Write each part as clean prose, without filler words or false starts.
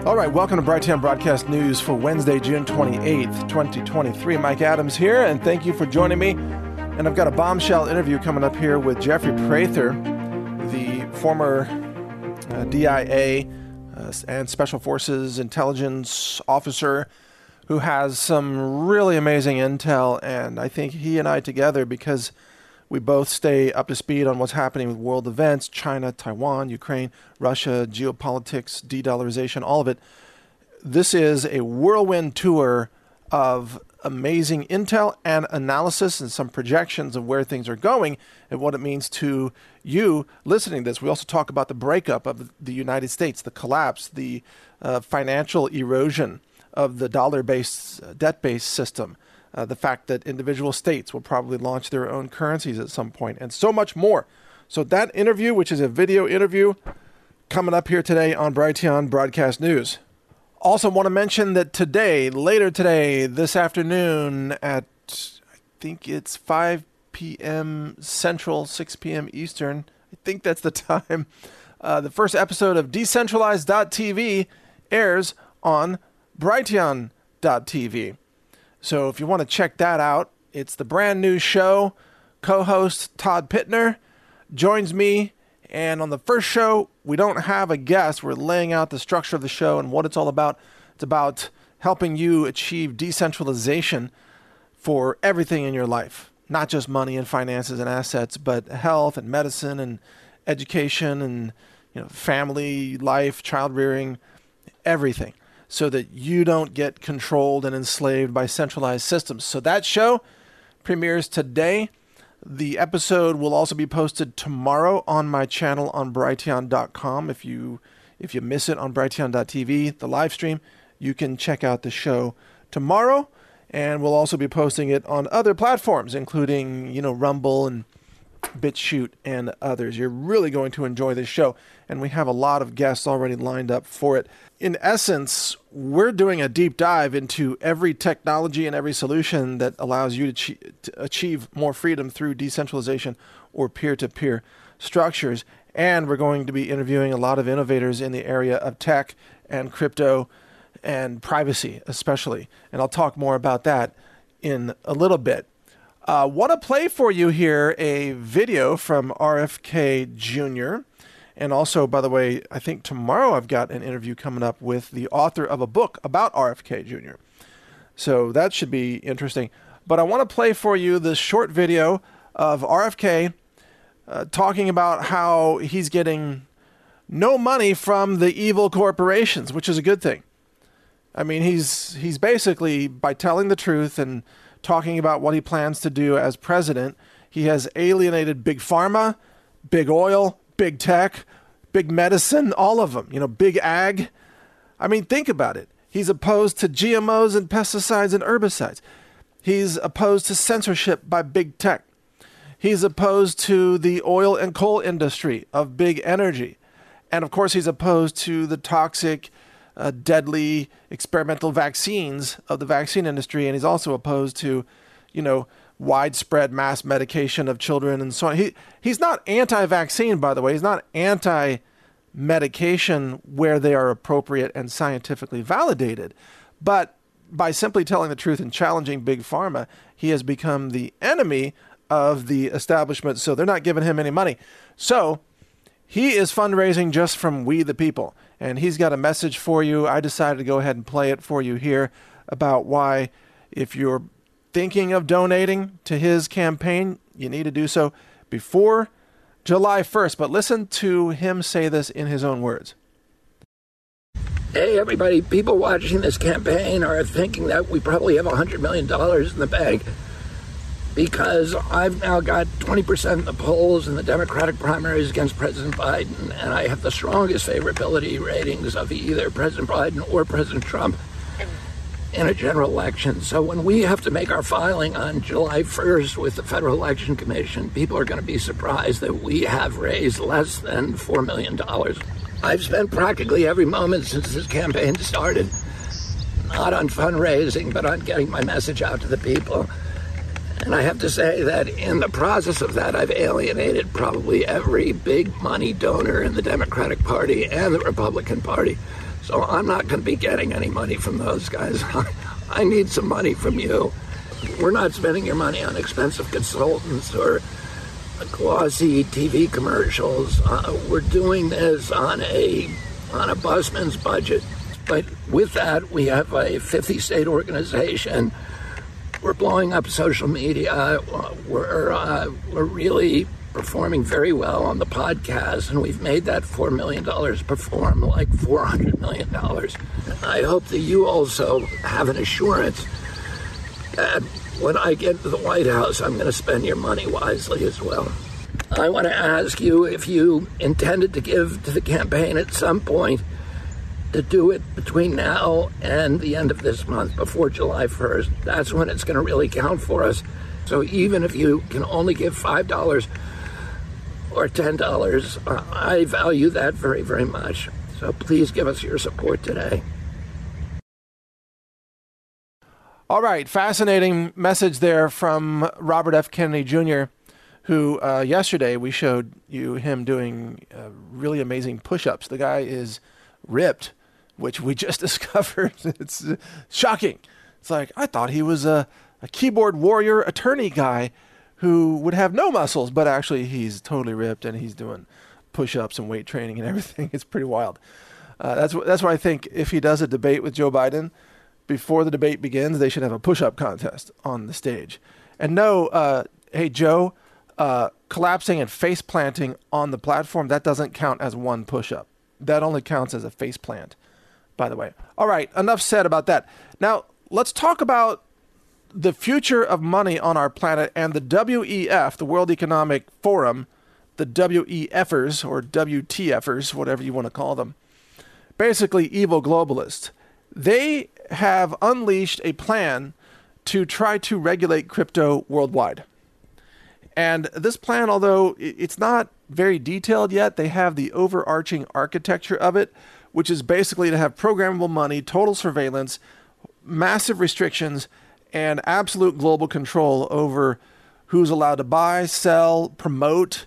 All right, welcome to Brighteon Broadcast News for Wednesday, June 28th, 2023. Mike Adams here, and thank you for joining me. And I've got a bombshell interview coming up here with Jeffrey Prather, the former DIA and Special Forces intelligence officer who has some really amazing intel. And I think he and I together, because we both stay up to speed on what's happening with world events, China, Taiwan, Ukraine, Russia, geopolitics, de-dollarization, all of it. This is a whirlwind tour of amazing intel and analysis and some projections of where things are going and what it means to you listening to this. We also talk about the breakup of the United States, the collapse, the financial erosion of the dollar-based, debt-based system. The fact that individual states will probably launch their own currencies at some point, and so much more. So that interview, which is a video interview, coming up here today on Brighteon Broadcast News. Also want to mention that today, later today, this afternoon at, I think it's 5 p.m. Central, 6 p.m. Eastern, I think that's the time, the first episode of Decentralized.tv airs on Brighteon.tv. So if you want to check that out, it's the brand new show. Co-host Todd Pittner joins me. And on the first show, we don't have a guest. We're laying out the structure of the show and what it's all about. It's about helping you achieve decentralization for everything in your life. Not just money and finances and assets, but health and medicine and education and family life, child rearing, everything, so that you don't get controlled and enslaved by centralized systems. So that show premieres today. The episode will also be posted tomorrow on my channel on Brighteon.com. If you miss it on Brighteon.tv, the live stream, you can check out the show tomorrow. And we'll also be posting it on other platforms, including, Rumble and BitChute and others. You're really going to enjoy this show, and we have a lot of guests already lined up for it. In essence, we're doing a deep dive into every technology and every solution that allows you to achieve more freedom through decentralization or peer-to-peer structures. And we're going to be interviewing a lot of innovators in the area of tech and crypto and privacy especially. And I'll talk more about that in a little bit. Want to play for you here a video from RFK Jr. And also, by the way, I think tomorrow I've got an interview coming up with the author of a book about RFK Jr. So that should be interesting. But I want to play for you this short video of RFK talking about how he's getting no money from the evil corporations, which is a good thing. I mean, he's basically, by telling the truth and talking about what he plans to do as president, he has alienated big pharma, big oil, big tech, big medicine, all of them, big ag. I mean, think about it. He's opposed to GMOs and pesticides and herbicides. He's opposed to censorship by big tech. He's opposed to the oil and coal industry of big energy. And of course, he's opposed to the toxic, deadly experimental vaccines of the vaccine industry. And he's also opposed to, widespread mass medication of children and so on. He's not anti-vaccine, by the way. He's not anti-medication where they are appropriate and scientifically validated. But by simply telling the truth and challenging big pharma, he has become the enemy of the establishment. So they're not giving him any money. So he is fundraising just from we the people. And he's got a message for you. I decided to go ahead and play it for you here about why, if you're thinking of donating to his campaign, you need to do so before July 1st. But listen to him say this in his own words. Hey, everybody, people watching this campaign are thinking that we probably have $100 million in the bank because I've now got 20% in the polls in the Democratic primaries against President Biden, and I have the strongest favorability ratings of either President Biden or President Trump in a general election. So when we have to make our filing on July 1st with the Federal Election Commission, people are going to be surprised that we have raised less than $4 million. I've spent practically every moment since this campaign started, not on fundraising, but on getting my message out to the people. And I have to say that in the process of that, I've alienated probably every big money donor in the Democratic Party and the Republican Party. So I'm not going to be getting any money from those guys. I need some money from you. We're not spending your money on expensive consultants or glossy TV commercials. We're doing this on a busman's budget. But with that, we have a 50-state organization. We're blowing up social media. We're really performing very well on the podcast, and we've made that $4 million perform like $400 million. I hope that you also have an assurance that when I get to the White House, I'm going to spend your money wisely as well. I want to ask you if you intended to give to the campaign at some point, to do it between now and the end of this month, before July 1st. That's when it's going to really count for us. So even if you can only give $5 or $10, I value that very, very much. So please give us your support today. All right, fascinating message there from Robert F. Kennedy Jr., who yesterday we showed you him doing really amazing push-ups. The guy is ripped, which we just discovered. It's shocking. It's like, I thought he was a keyboard warrior attorney guy who would have no muscles, but actually he's totally ripped and he's doing push-ups and weight training and everything. It's pretty wild. That's why I think if he does a debate with Joe Biden, before the debate begins, they should have a push-up contest on the stage. And no, hey, Joe, collapsing and face planting on the platform, that doesn't count as one push-up. That only counts as a face plant, by the way. All right, enough said about that. Now, let's talk about the future of money on our planet and the WEF, the World Economic Forum, the WEFers or WTFers, whatever you want to call them, basically evil globalists. They have unleashed a plan to try to regulate crypto worldwide. And this plan, although it's not very detailed yet, they have the overarching architecture of it, which is basically to have programmable money, total surveillance, massive restrictions, and absolute global control over who's allowed to buy, sell, promote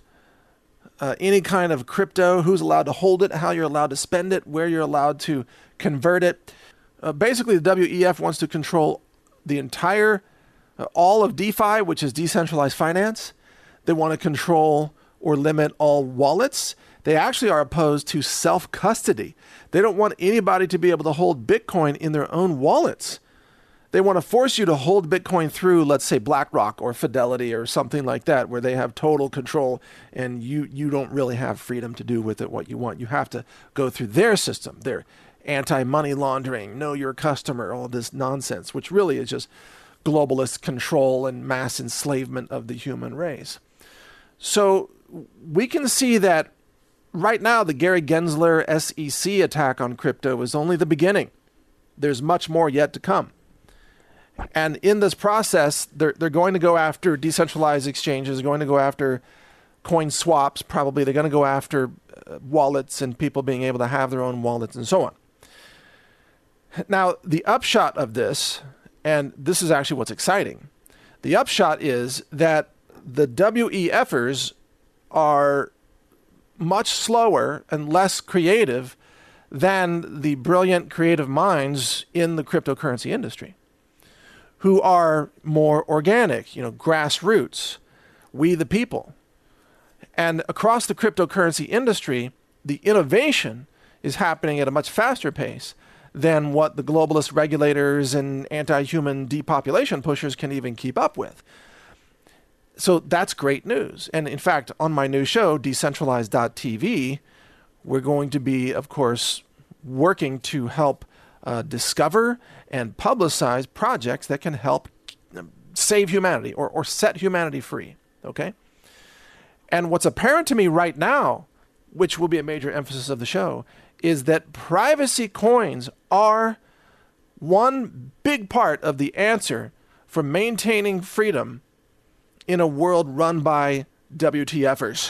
any kind of crypto, who's allowed to hold it, how you're allowed to spend it, where you're allowed to convert it. Basically, the WEF wants to control the entire, all of DeFi, which is decentralized finance. They want to control or limit all wallets. They actually are opposed to self-custody. They don't want anybody to be able to hold Bitcoin in their own wallets. They want to force you to hold Bitcoin through, let's say, BlackRock or Fidelity or something like that, where they have total control and you don't really have freedom to do with it what you want. You have to go through their system, their anti-money laundering, know your customer, all this nonsense, which really is just globalist control and mass enslavement of the human race. So we can see that right now the Gary Gensler SEC attack on crypto is only the beginning. There's much more yet to come. And in this process, they're going to go after decentralized exchanges, going to go after coin swaps, probably. They're going to go after wallets and people being able to have their own wallets and so on. Now, the upshot of this, and this is actually what's exciting, the upshot is that the WEFers are much slower and less creative than the brilliant creative minds in the cryptocurrency industry, who are more organic, grassroots, we the people. And across the cryptocurrency industry, the innovation is happening at a much faster pace than what the globalist regulators and anti-human depopulation pushers can even keep up with. So that's great news. And in fact, on my new show, Decentralized.tv, we're going to be, of course, working to help discover and publicize projects that can help save humanity or set humanity free. Okay? And what's apparent to me right now, which will be a major emphasis of the show, is that privacy coins are one big part of the answer for maintaining freedom in a world run by WTFers,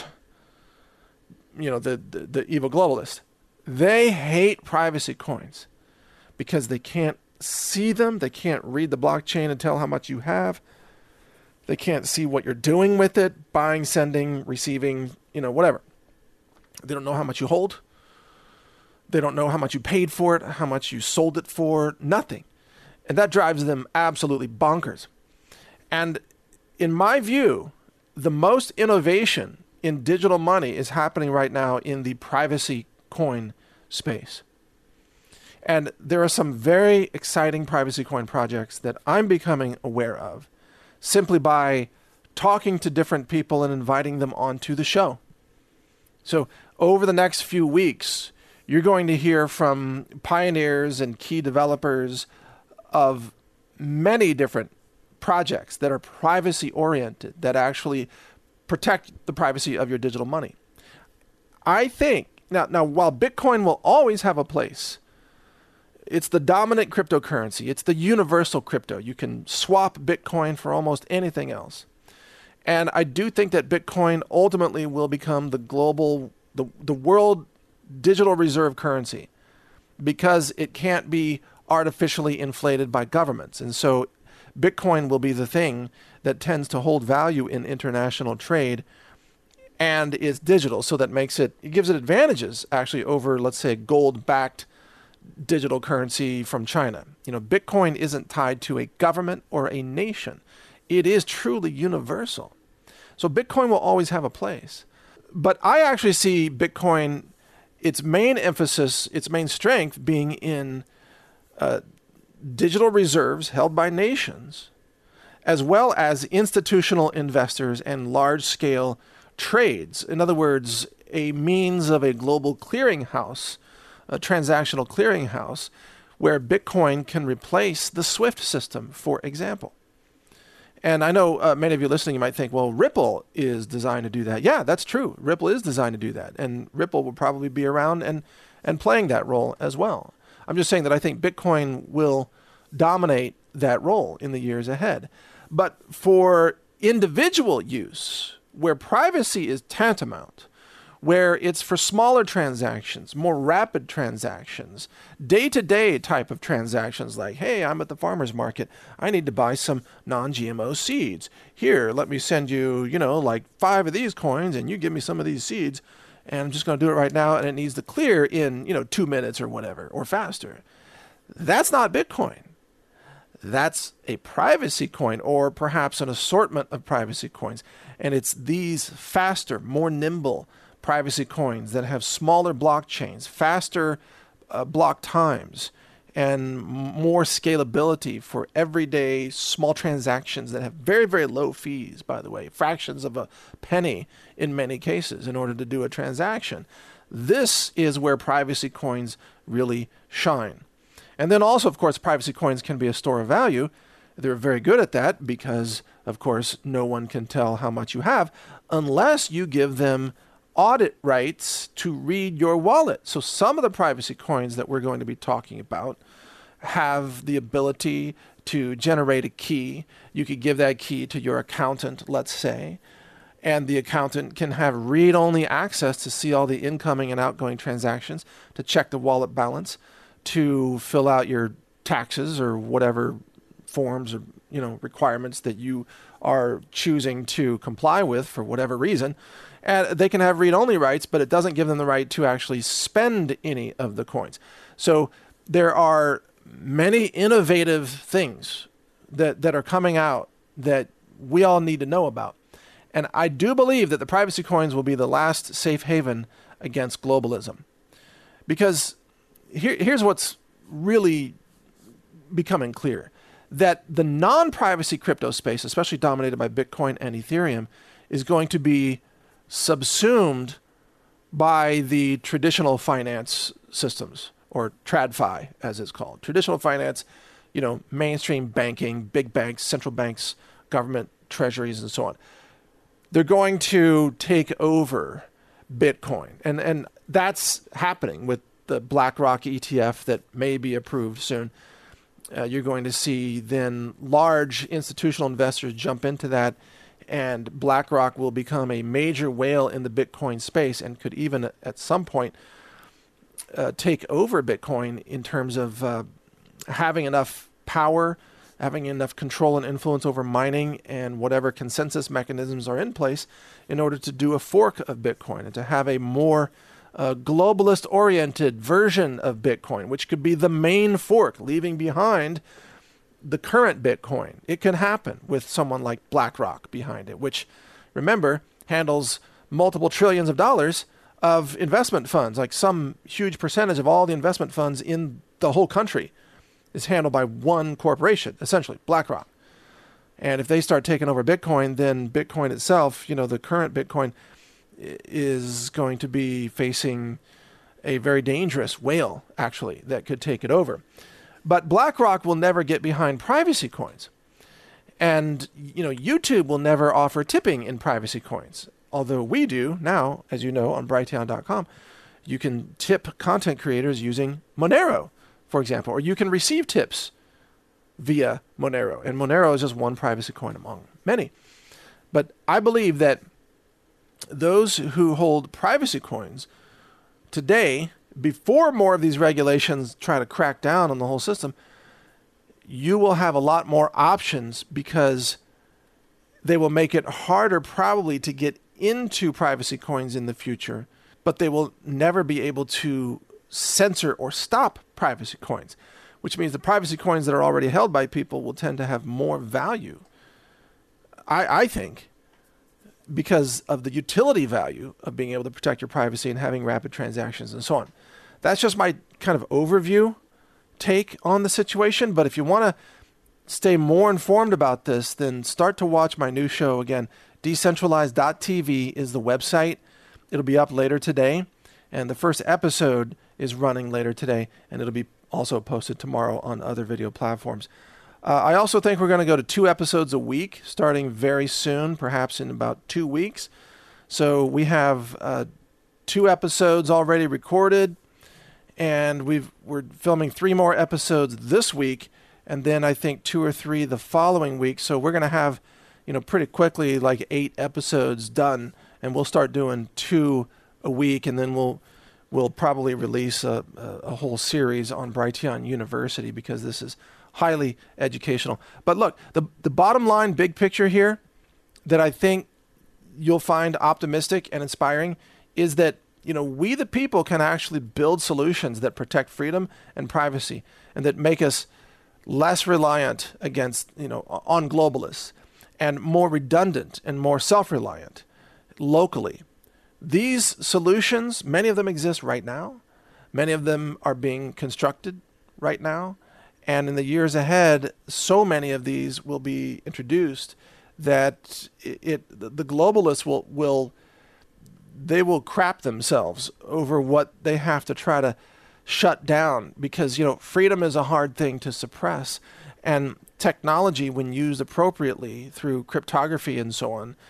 the evil globalists. They hate privacy coins because they can't see them. They can't read the blockchain and tell how much you have. They can't see what you're doing with it, buying, sending, receiving, whatever. They don't know how much you hold. They don't know how much you paid for it, how much you sold it for, nothing. And that drives them absolutely bonkers. And in my view, the most innovation in digital money is happening right now in the privacy coin space. And there are some very exciting privacy coin projects that I'm becoming aware of simply by talking to different people and inviting them onto the show. So over the next few weeks, you're going to hear from pioneers and key developers of many different projects that are privacy oriented, that actually protect the privacy of your digital money. I think, now while Bitcoin will always have a place, it's the dominant cryptocurrency. It's the universal crypto. You can swap Bitcoin for almost anything else. And I do think that Bitcoin ultimately will become the world digital reserve currency, because it can't be artificially inflated by governments. And so Bitcoin will be the thing that tends to hold value in international trade and is digital. So that it gives it advantages actually over, let's say, gold-backed digital currency from China. Bitcoin isn't tied to a government or a nation. It is truly universal. So Bitcoin will always have a place. But I actually see Bitcoin, its main emphasis, its main strength being in digital reserves held by nations, as well as institutional investors and large-scale trades. In other words, a means of a global clearinghouse, a transactional clearinghouse, where Bitcoin can replace the SWIFT system, for example. And I know many of you listening, you might think, well, Ripple is designed to do that. Yeah, that's true. Ripple is designed to do that. And Ripple will probably be around and playing that role as well. I'm just saying that I think Bitcoin will dominate that role in the years ahead. But for individual use, where privacy is tantamount, where it's for smaller transactions, more rapid transactions, day-to-day type of transactions like, hey, I'm at the farmer's market. I need to buy some non-GMO seeds. Here, let me send you, like 5 of these coins, and you give me some of these seeds, and I'm just going to do it right now, and it needs to clear in, 2 minutes or whatever, or faster. That's not Bitcoin. That's a privacy coin, or perhaps an assortment of privacy coins. And it's these faster, more nimble privacy coins that have smaller blockchains, faster block times, and more scalability for everyday small transactions that have very, very low fees, by the way, fractions of a penny in many cases in order to do a transaction. This is where privacy coins really shine. And then also, of course, privacy coins can be a store of value. They're very good at that because, of course, no one can tell how much you have unless you give them audit rights to read your wallet. So some of the privacy coins that we're going to be talking about have the ability to generate a key. You could give that key to your accountant, let's say, and the accountant can have read-only access to see all the incoming and outgoing transactions, to check the wallet balance, to fill out your taxes or whatever forms or requirements that you are choosing to comply with for whatever reason. And they can have read-only rights, but it doesn't give them the right to actually spend any of the coins. So there are many innovative things that are coming out that we all need to know about. And I do believe that the privacy coins will be the last safe haven against globalism. Because here's what's really becoming clear, that the non-privacy crypto space, especially dominated by Bitcoin and Ethereum, is going to be subsumed by the traditional finance systems, or TradFi, as it's called. Traditional finance, mainstream banking, big banks, central banks, government treasuries, and so on. They're going to take over Bitcoin. And that's happening with the BlackRock ETF that may be approved soon. You're going to see then large institutional investors jump into that, and BlackRock will become a major whale in the Bitcoin space and could even at some point take over Bitcoin in terms of having enough power, having enough control and influence over mining and whatever consensus mechanisms are in place in order to do a fork of Bitcoin and to have a more a globalist-oriented version of Bitcoin, which could be the main fork, leaving behind the current Bitcoin. It can happen with someone like BlackRock behind it, which, remember, handles multiple trillions of dollars of investment funds. Like some huge percentage of all the investment funds in the whole country is handled by one corporation, essentially, BlackRock. And if they start taking over Bitcoin, then Bitcoin itself, the current Bitcoin is going to be facing a very dangerous whale, actually, that could take it over. But BlackRock will never get behind privacy coins. And, YouTube will never offer tipping in privacy coins. Although we do now, as you know, on Brighteon.com, you can tip content creators using Monero, for example, or you can receive tips via Monero. And Monero is just one privacy coin among many. But I believe that those who hold privacy coins today, before more of these regulations try to crack down on the whole system, you will have a lot more options because they will make it harder probably to get into privacy coins in the future, but they will never be able to censor or stop privacy coins, which means the privacy coins that are already held by people will tend to have more value, I think, because of the utility value of being able to protect your privacy and having rapid transactions and so on. That's just my kind of overview take on the situation. But if you want to stay more informed about this, then start to watch my new show. Again, decentralized.tv is the website. It'll be up later today. And the first episode is running later today. And it'll be also posted tomorrow on other video platforms. I also think we're going to go to 2 episodes a week, starting very soon, perhaps in about 2 weeks. So we have 2 episodes already recorded. And we're filming 3 more episodes this week, and then I think 2 or 3 the following week. So we're going to have, pretty quickly like 8 episodes done, and we'll start doing 2 a week, and then we'll probably release a whole series on Brighteon University because this is highly educational. But look, the bottom line, big picture here that I think you'll find optimistic and inspiring is that we the people can actually build solutions that protect freedom and privacy and that make us less reliant against, on globalists and more redundant and more self-reliant locally. These solutions, many of them exist right now. Many of them are being constructed right now. And in the years ahead, so many of these will be introduced that the globalists will crap themselves over what they have to try to shut down because, freedom is a hard thing to suppress. And technology, when used appropriately through cryptography and so on,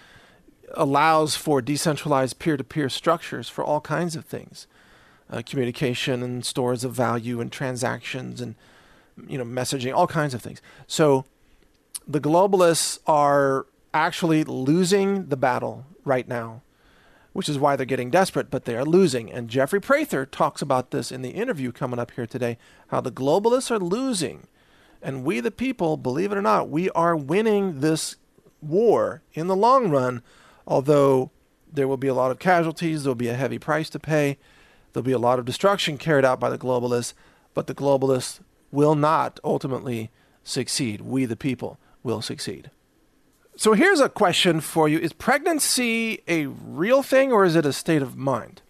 allows for decentralized peer-to-peer structures for all kinds of things, communication and stores of value and transactions and, messaging, all kinds of things. So the globalists are actually losing the battle right now, which is why they're getting desperate, but they are losing. And Jeffrey Prather talks about this in the interview coming up here today, how the globalists are losing. And we, the people, believe it or not, we are winning this war in the long run, although there will be a lot of casualties, there will be a heavy price to pay, there'll be a lot of destruction carried out by the globalists, but the globalists will not ultimately succeed. We, the people, will succeed. So here's a question for you. Is pregnancy a real thing or is it a state of mind?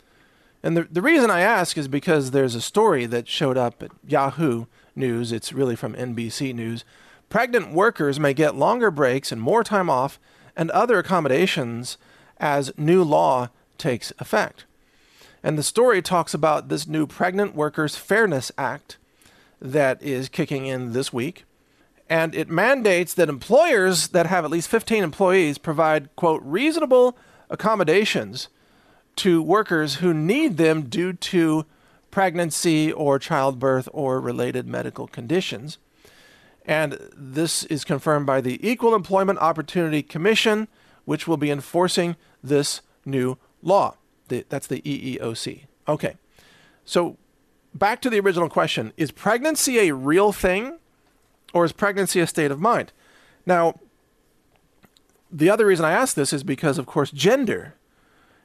And the reason I ask is because there's a story that showed up at Yahoo News. It's really from NBC News. Pregnant workers may get longer breaks and more time off and other accommodations as new law takes effect. And the story talks about this new Pregnant Workers Fairness Act that is kicking in this week. And it mandates that employers that have at least 15 employees provide, quote, reasonable accommodations to workers who need them due to pregnancy or childbirth or related medical conditions. And this is confirmed by the Equal Employment Opportunity Commission, which will be enforcing this new law. That's the EEOC. Okay, so back to the original question. Is pregnancy a real thing? Or is pregnancy a state of mind? Now, the other reason I ask this is because, of course, gender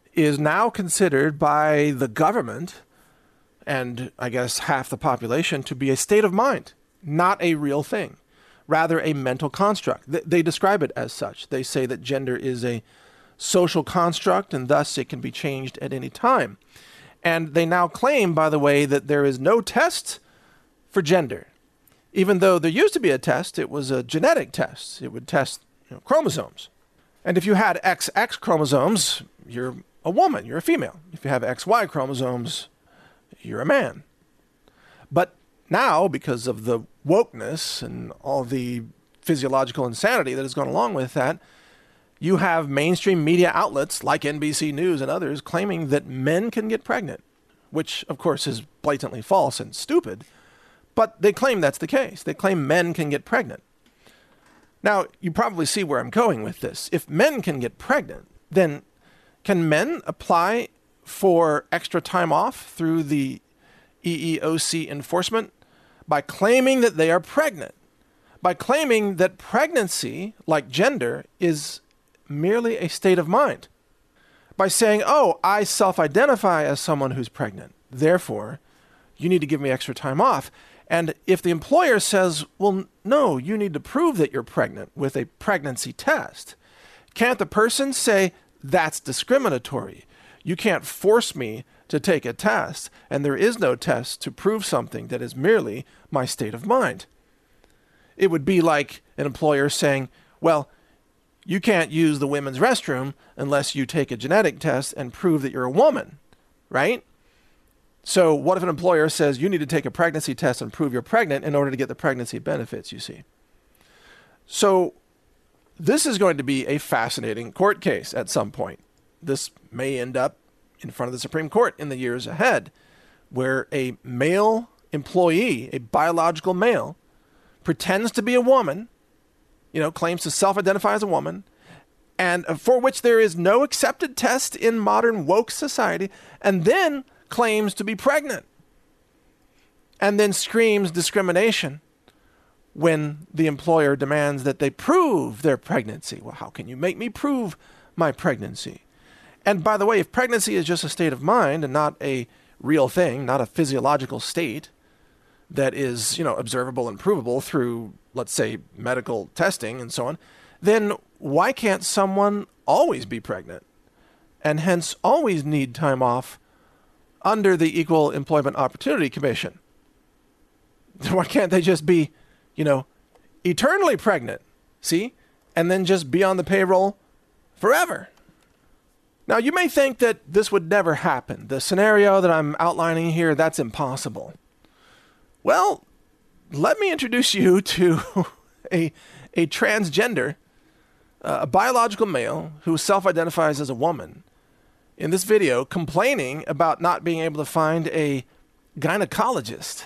is now considered by the government and I guess half the population to be a state of mind, not a real thing, rather a mental construct. They describe it as such. They say that gender is a social construct and thus it can be changed at any time. And they now claim, by the way, that there is no test for gender. Even though there used to be a test, it was a genetic test. It would test chromosomes. And if you had XX chromosomes, you're a woman, you're a female. If you have XY chromosomes, you're a man. But now, because of the wokeness and all the physiological insanity that has gone along with that, you have mainstream media outlets like NBC News and others claiming that men can get pregnant, which, of course, is blatantly false and stupid. But they claim that's the case. They claim men can get pregnant. Now, you probably see where I'm going with this. If men can get pregnant, then can men apply for extra time off through the EEOC enforcement by claiming that they are pregnant, by claiming that pregnancy, like gender, is merely a state of mind, by saying, oh, I self-identify as someone who's pregnant, therefore, you need to give me extra time off. And if the employer says, well, no, you need to prove that you're pregnant with a pregnancy test, can't the person say, that's discriminatory? You can't force me to take a test, and there is no test to prove something that is merely my state of mind. It would be like an employer saying, well, you can't use the women's restroom unless you take a genetic test and prove that you're a woman, right? So what if an employer says you need to take a pregnancy test and prove you're pregnant in order to get the pregnancy benefits, you see? So this is going to be a fascinating court case at some point. This may end up in front of the Supreme Court in the years ahead, where a male employee, a biological male, pretends to be a woman, claims to self-identify as a woman, and for which there is no accepted test in modern woke society, and then claims to be pregnant, and then screams discrimination when the employer demands that they prove their pregnancy. Well, how can you make me prove my pregnancy? And by the way, if pregnancy is just a state of mind and not a real thing, not a physiological state that is, observable and provable through, let's say, medical testing and so on, then why can't someone always be pregnant and hence always need time off under the Equal Employment Opportunity Commission? Why can't they just be, eternally pregnant, see, and then just be on the payroll forever? Now, you may think that this would never happen. The scenario that I'm outlining here, that's impossible. Well, let me introduce you to a transgender, a biological male who self-identifies as a woman, in this video complaining about not being able to find a gynecologist,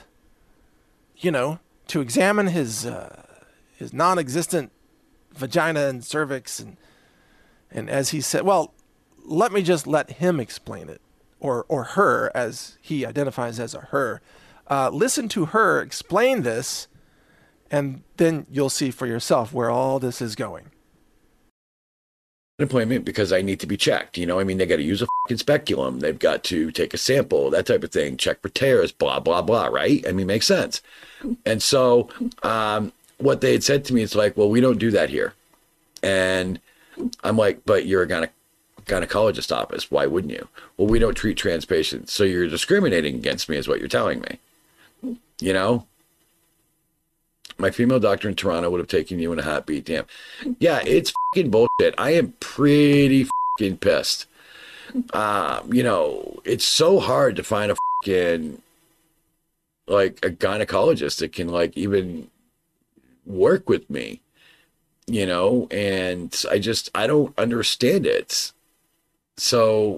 to examine his non-existent vagina and cervix. And as he said, well, let me just let him explain it, or her, as he identifies as a her. Listen to her explain this, and then you'll see for yourself where all this is going. Employment because I need to be checked. They got to use a fucking speculum. They've got to take a sample, that type of thing, check for tears, blah, blah, blah, right? Makes sense. And so what they had said to me is like, well, we don't do that here. And I'm like, but you're a gynecologist office. Why wouldn't you? Well, we don't treat trans patients. So you're discriminating against me is what you're telling me. My female doctor in Toronto would have taken you in a heartbeat. Damn. Yeah, it's fucking bullshit. I am pretty fucking pissed. It's so hard to find a fucking, a gynecologist that can, even work with me, and I don't understand it. So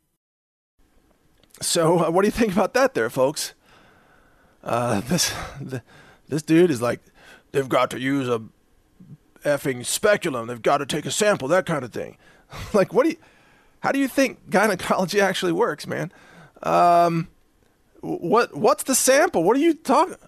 what do you think about that there, folks? This dude is like, they've got to use a effing speculum. They've got to take a sample, that kind of thing. How do you think gynecology actually works, man? What's the sample? What do you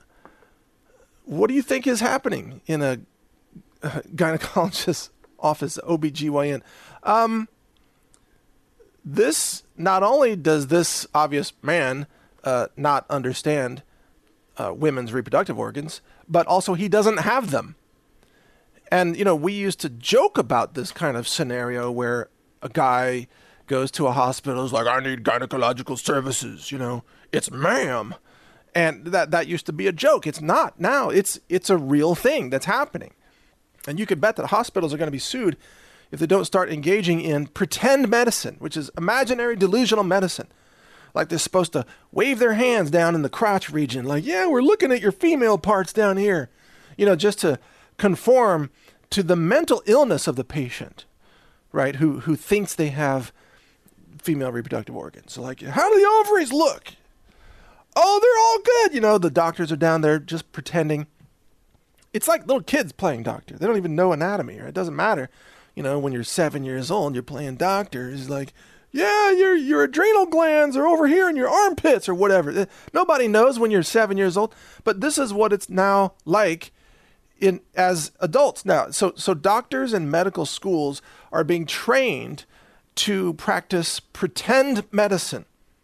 think is happening in a gynecologist's office, OBGYN? This, not only does this obvious man not understand women's reproductive organs, but also he doesn't have them. And, we used to joke about this kind of scenario where a guy goes to a hospital, is like, I need gynecological services, it's ma'am. And that used to be a joke. It's not now. It's a real thing that's happening. And you could bet that hospitals are going to be sued if they don't start engaging in pretend medicine, which is imaginary delusional medicine. Like they're supposed to wave their hands down in the crotch region, like, yeah, we're looking at your female parts down here, just to conform to the mental illness of the patient, right? Who thinks they have female reproductive organs. So like, how do the ovaries look? Oh, they're all good. The doctors are down there just pretending. It's like little kids playing doctor. They don't even know anatomy, right? It doesn't matter. When you're 7 years old, you're playing doctor. It's like, yeah, your adrenal glands are over here in your armpits or whatever. Nobody knows when you're 7 years old, but this is what it's now like as adults now. So doctors and medical schools are being trained to practice pretend medicine.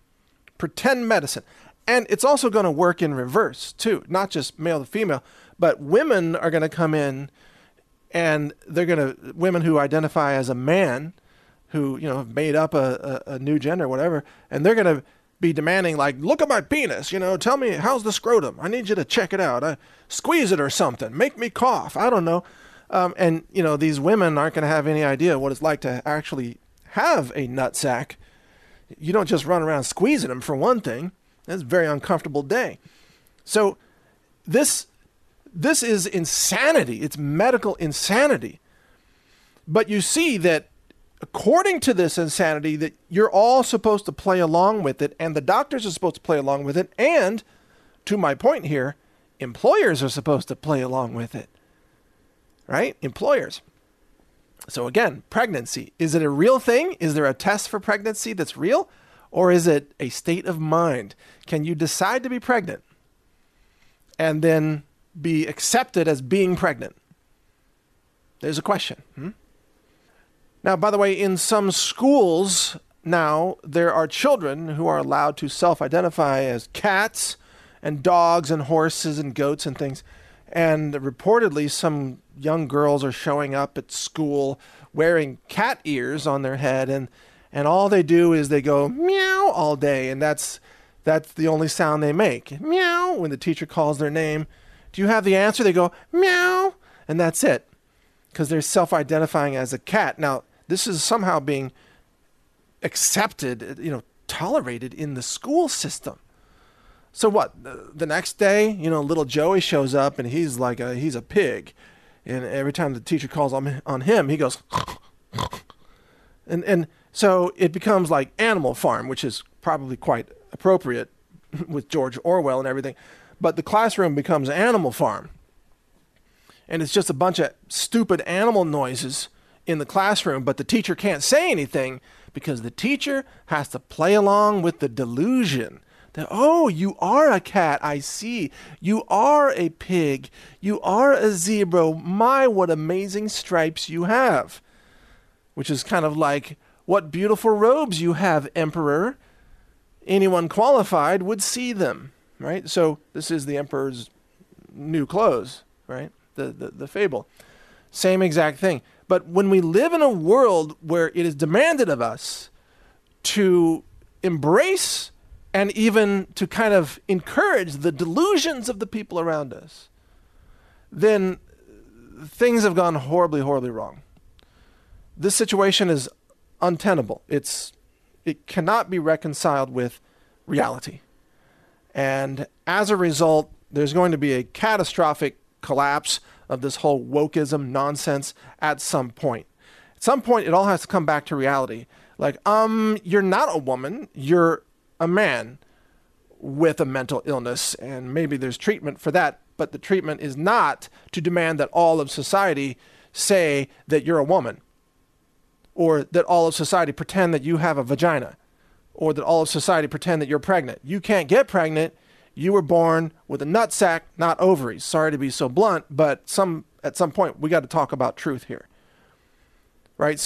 And it's also going to work in reverse too, not just male to female, but women are going to come in and women who identify as a man, who, have made up a new gender or whatever, and they're going to be demanding, like, look at my penis, tell me, how's the scrotum? I need you to check it out. Squeeze it or something. Make me cough. I don't know. And these women aren't going to have any idea what it's like to actually have a nutsack. You don't just run around squeezing them, for one thing. That's a very uncomfortable day. So this is insanity. It's medical insanity. But you see that according to this insanity, that you're all supposed to play along with it, and the doctors are supposed to play along with it, and, to my point here, employers are supposed to play along with it. Right? Employers. So again, pregnancy. Is it a real thing? Is there a test for pregnancy that's real? Or is it a state of mind? Can you decide to be pregnant and then be accepted as being pregnant? There's a question. Now, by the way, in some schools now, there are children who are allowed to self-identify as cats and dogs and horses and goats and things. And reportedly, some young girls are showing up at school wearing cat ears on their head, and all they do is they go meow all day, and that's the only sound they make. Meow when the teacher calls their name. Do you have the answer? They go meow, and that's it, because they're self-identifying as a cat. Now, this is somehow being accepted, tolerated in the school system. So what? The next day, little Joey shows up and he's like he's a pig, and every time the teacher calls on him, he goes, and so it becomes like Animal Farm, which is probably quite appropriate with George Orwell and everything, but the classroom becomes Animal Farm, and it's just a bunch of stupid animal noises in the classroom, but the teacher can't say anything because the teacher has to play along with the delusion that, oh, you are a cat, I see. You are a pig. You are a zebra. My, what amazing stripes you have. Which is kind of like, what beautiful robes you have, Emperor. Anyone qualified would see them, right? So this is the Emperor's new clothes, right? The fable. Same exact thing. But when we live in a world where it is demanded of us to embrace and even to kind of encourage the delusions of the people around us, then things have gone horribly, horribly wrong. This situation is untenable. It cannot be reconciled with reality. And as a result, there's going to be a catastrophic collapse of this whole wokeism nonsense at some point. At some point, it all has to come back to reality. Like, you're not a woman, you're a man with a mental illness, and maybe there's treatment for that, but the treatment is not to demand that all of society say that you're a woman, or that all of society pretend that you have a vagina, or that all of society pretend that you're pregnant. You can't get pregnant. You were born with a nutsack, not ovaries. Sorry to be so blunt, but at some point we got to talk about truth here, right? So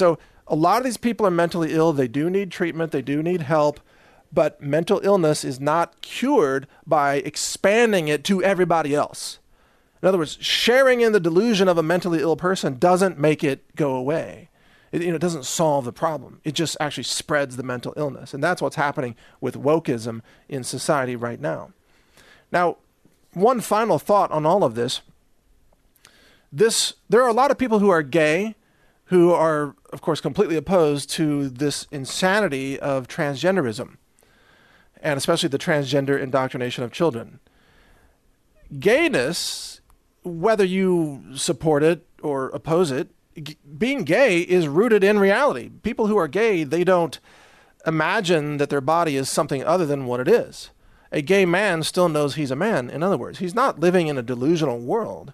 A lot of these people are mentally ill. They do need treatment. They do need help. But mental illness is not cured by expanding it to everybody else. In other words, sharing in the delusion of a mentally ill person doesn't make it go away. It doesn't solve the problem. It just actually spreads the mental illness. And that's what's happening with wokeism in society right now. Now, one final thought on all of this. There are a lot of people who are gay who are, of course, completely opposed to this insanity of transgenderism, and especially the transgender indoctrination of children. Gayness, whether you support it or oppose it, being gay is rooted in reality. People who are gay, they don't imagine that their body is something other than what it is. A gay man still knows he's a man. In other words, he's not living in a delusional world.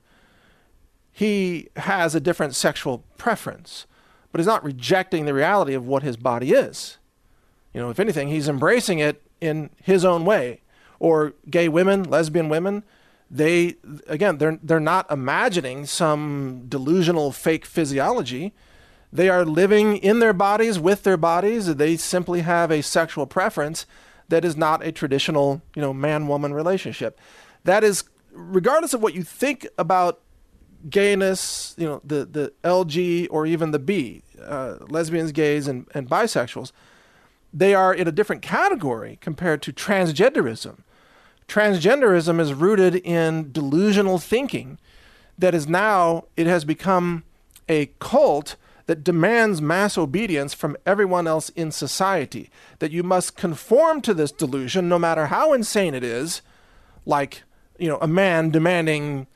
He has a different sexual preference, but he's not rejecting the reality of what his body is. If anything, he's embracing it in his own way. Or gay women, lesbian women, they're not imagining some delusional fake physiology. They are living in their bodies with their bodies. They simply have a sexual preference that is not a traditional, man-woman relationship. That is, regardless of what you think about gayness, the LG or even the B, lesbians, gays, and bisexuals, they are in a different category compared to transgenderism. Transgenderism is rooted in delusional thinking that is now, it has become a cult that demands mass obedience from everyone else in society, that you must conform to this delusion no matter how insane it is, like, a man demanding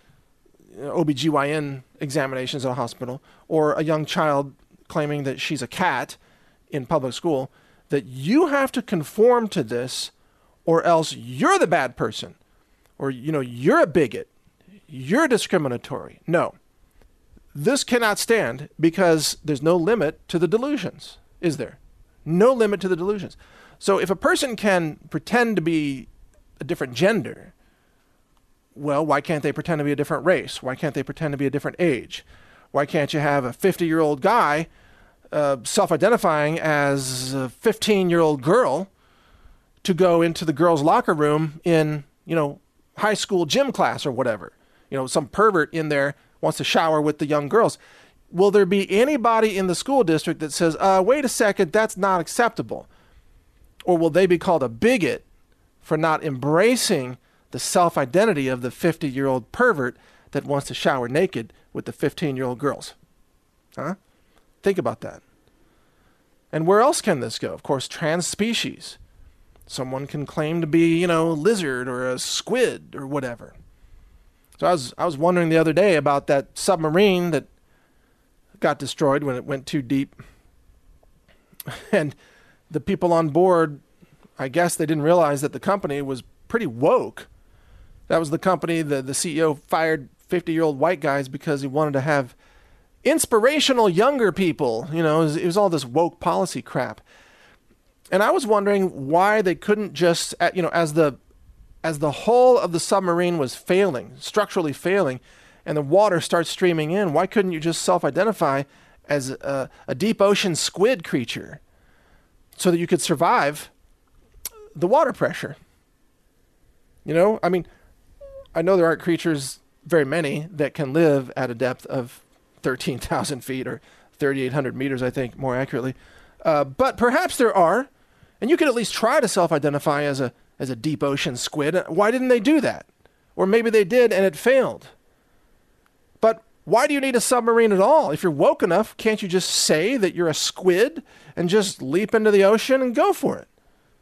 OBGYN examinations at a hospital, or a young child claiming that she's a cat in public school, that you have to conform to this or else you're the bad person, or, you're a bigot, you're discriminatory. No, this cannot stand because there's no limit to the delusions, is there? No limit to the delusions. So if a person can pretend to be a different gender, well, why can't they pretend to be a different race? Why can't they pretend to be a different age? Why can't you have a 50-year-old guy self-identifying as a 15-year-old girl to go into the girls' locker room in, high school gym class or whatever? Some pervert in there wants to shower with the young girls. Will there be anybody in the school district that says, wait a second, that's not acceptable? Or will they be called a bigot for not embracing the self-identity of the 50-year-old pervert that wants to shower naked with the 15-year-old girls? Huh? Think about that. And where else can this go? Of course, trans species. Someone can claim to be, a lizard or a squid or whatever. So I was wondering the other day about that submarine that got destroyed when it went too deep. And the people on board, I guess they didn't realize that the company was pretty woke. That was the company, the CEO fired 50-year-old white guys because he wanted to have inspirational younger people. It was all this woke policy crap. And I was wondering why they couldn't just, as the hull of the submarine was failing, structurally failing, and the water starts streaming in, why couldn't you just self-identify as a deep ocean squid creature so that you could survive the water pressure? I know there aren't creatures, very many, that can live at a depth of 13,000 feet or 3,800 meters, I think, more accurately. But perhaps there are, and you could at least try to self-identify as a deep ocean squid. Why didn't they do that? Or maybe they did and it failed. But why do you need a submarine at all? If you're woke enough, can't you just say that you're a squid and just leap into the ocean and go for it?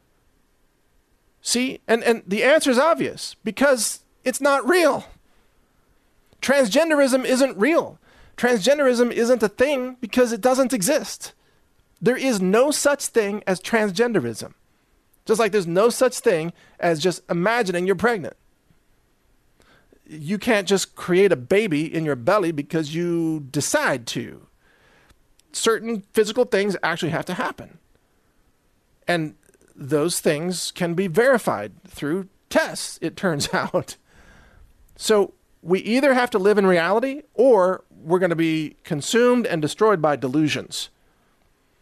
See, and the answer is obvious, because it's not real. Transgenderism isn't real. Transgenderism isn't a thing because it doesn't exist. There is no such thing as transgenderism. Just like there's no such thing as just imagining you're pregnant. You can't just create a baby in your belly because you decide to. Certain physical things actually have to happen. And those things can be verified through tests, it turns out. So we either have to live in reality or we're going to be consumed and destroyed by delusions.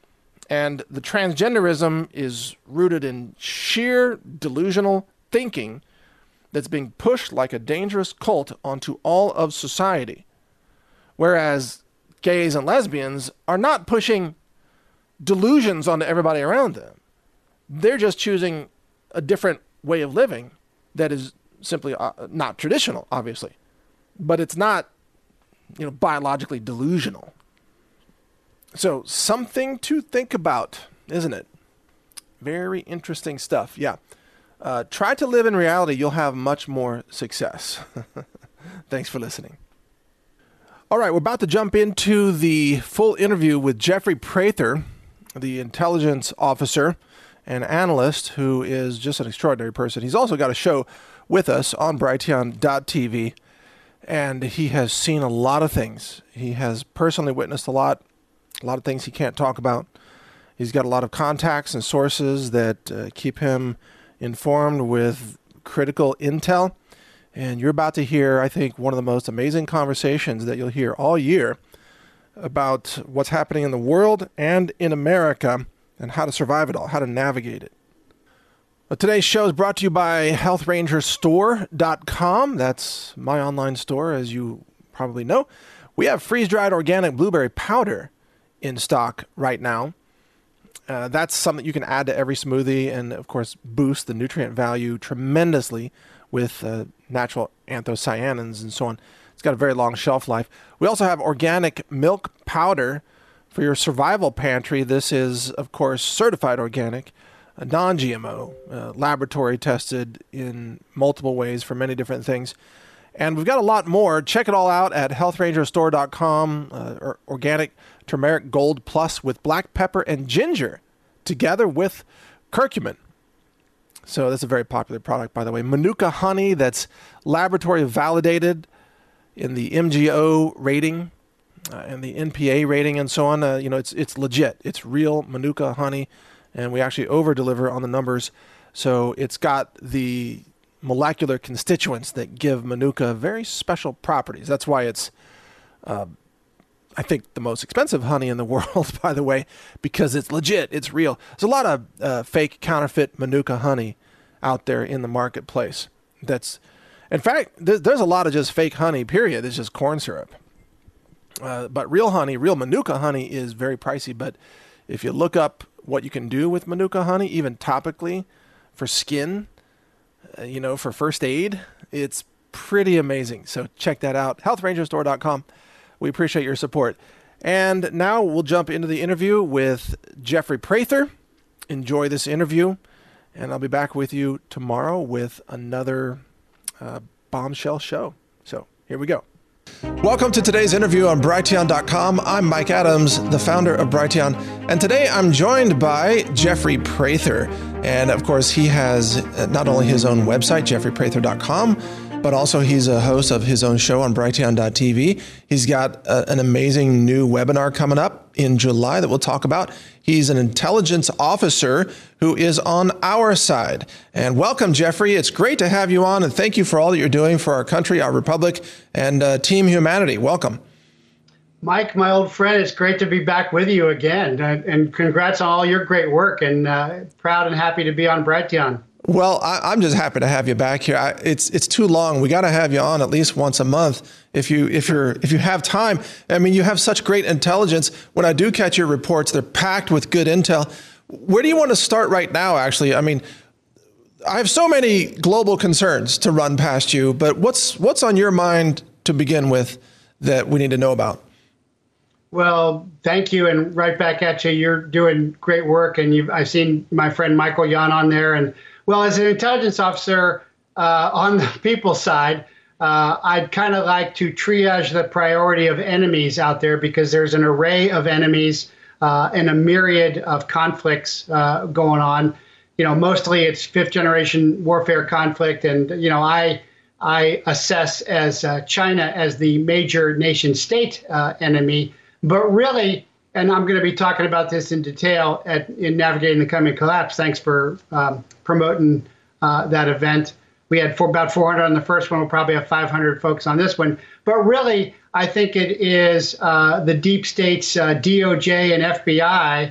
And the transgenderism is rooted in sheer delusional thinking that's being pushed like a dangerous cult onto all of society. Whereas gays and lesbians are not pushing delusions onto everybody around them. They're just choosing a different way of living that is simply not traditional, obviously. But it's not, biologically delusional. So something to think about, isn't it? Very interesting stuff. Yeah. Try to live in reality. You'll have much more success. Thanks for listening. All right, we're about to jump into the full interview with Jeffrey Prather, the intelligence officer and analyst who is just an extraordinary person. He's also got a show with us on Brighteon.tv, and he has seen a lot of things. He has personally witnessed a lot of things he can't talk about. He's got a lot of contacts and sources that keep him informed with critical intel. And you're about to hear, I think, one of the most amazing conversations that you'll hear all year about what's happening in the world and in America and how to survive it all, how to navigate it. Well, today's show is brought to you by HealthRangerStore.com. That's my online store, as you probably know. We have freeze-dried organic blueberry powder in stock right now. That's something you can add to every smoothie and, of course, boost the nutrient value tremendously with natural anthocyanins and so on. It's got a very long shelf life. We also have organic milk powder for your survival pantry. This is, of course, certified organic, non-GMO, laboratory tested in multiple ways for many different things. And we've got a lot more. Check it all out at HealthRangerStore.com. Organic turmeric gold plus with black pepper and ginger together with curcumin. So that's a very popular product, by the way. Manuka honey that's laboratory validated in the MGO rating and the NPA rating and so on. It's legit. It's real Manuka honey, and we actually over-deliver on the numbers. So it's got the molecular constituents that give Manuka very special properties. That's why it's, I think, the most expensive honey in the world, by the way, because it's legit. It's real. There's a lot of fake counterfeit Manuka honey out there in the marketplace. In fact, there's a lot of just fake honey, period. It's just corn syrup. But real honey, real Manuka honey is very pricey. But if you look up what you can do with Manuka honey, even topically for skin, for first aid, it's pretty amazing. So check that out. HealthRangerStore.com. We appreciate your support. And now we'll jump into the interview with Jeffrey Prather. Enjoy this interview. And I'll be back with you tomorrow with another bombshell show. So here we go. Welcome to today's interview on Brighteon.com. I'm Mike Adams, the founder of Brighteon, and today I'm joined by Jeffrey Prather. And of course, he has not only his own website, jeffreyprather.com, but also he's a host of his own show on Brighteon.tv. He's got an amazing new webinar coming up in July that we'll talk about. He's an intelligence officer who is on our side. And welcome, Jeffrey. It's great to have you on, and thank you for all that you're doing for our country, our republic, and Team Humanity. Welcome. Mike, my old friend, it's great to be back with you again. And congrats on all your great work, and proud and happy to be on Brighteon. Well, I'm just happy to have you back here. It's too long. We got to have you on at least once a month if you have time. I mean, you have such great intelligence. When I do catch your reports, they're packed with good intel. Where do you want to start right now? Actually, I mean, I have so many global concerns to run past you, but what's on your mind to begin with that we need to know about? Well, thank you, and right back at you. You're doing great work, and I've seen my friend Michael Yan on there, and well, as an intelligence officer on the people's side, I'd kind of like to triage the priority of enemies out there because there's an array of enemies and a myriad of conflicts going on. Mostly it's fifth generation warfare conflict. And, I assess as China as the major nation state enemy. But really, and I'm going to be talking about this in detail in Navigating the Coming Collapse. Thanks for promoting that event. We had about 400 on the first one. We'll probably have 500 folks on this one. But really, I think it is the deep states, DOJ and FBI,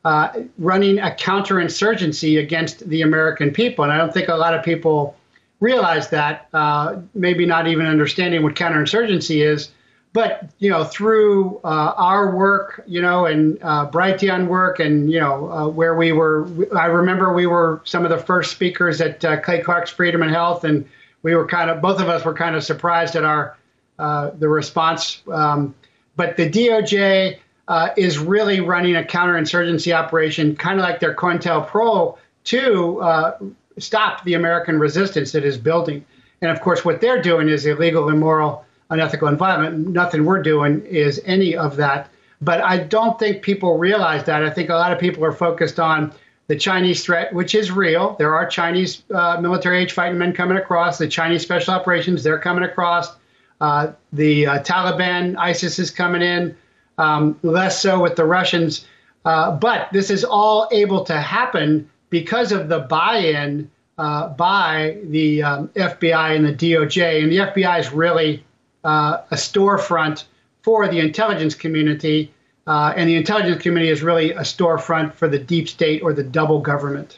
running a counterinsurgency against the American people. And I don't think a lot of people realize that, maybe not even understanding what counterinsurgency is. But, through our work, and Brighteon work and, where we were, I remember we were some of the first speakers at Clay Clark's Freedom and Health. And we were both of us were kind of surprised at the response. But the DOJ is really running a counterinsurgency operation, kind of like their COINTELPRO, to stop the American resistance that is building. And of course, what they're doing is illegal, immoral, unethical environment. Nothing we're doing is any of that. But I don't think people realize that. I think a lot of people are focused on the Chinese threat, which is real. There are Chinese military-age fighting men coming across. The Chinese special operations, they're coming across. The Taliban, ISIS is coming in. Less so with the Russians. But this is all able to happen because of the buy-in by the FBI and the DOJ. And the FBI is really a storefront for the intelligence community. And the intelligence community is really a storefront for the deep state or the double government.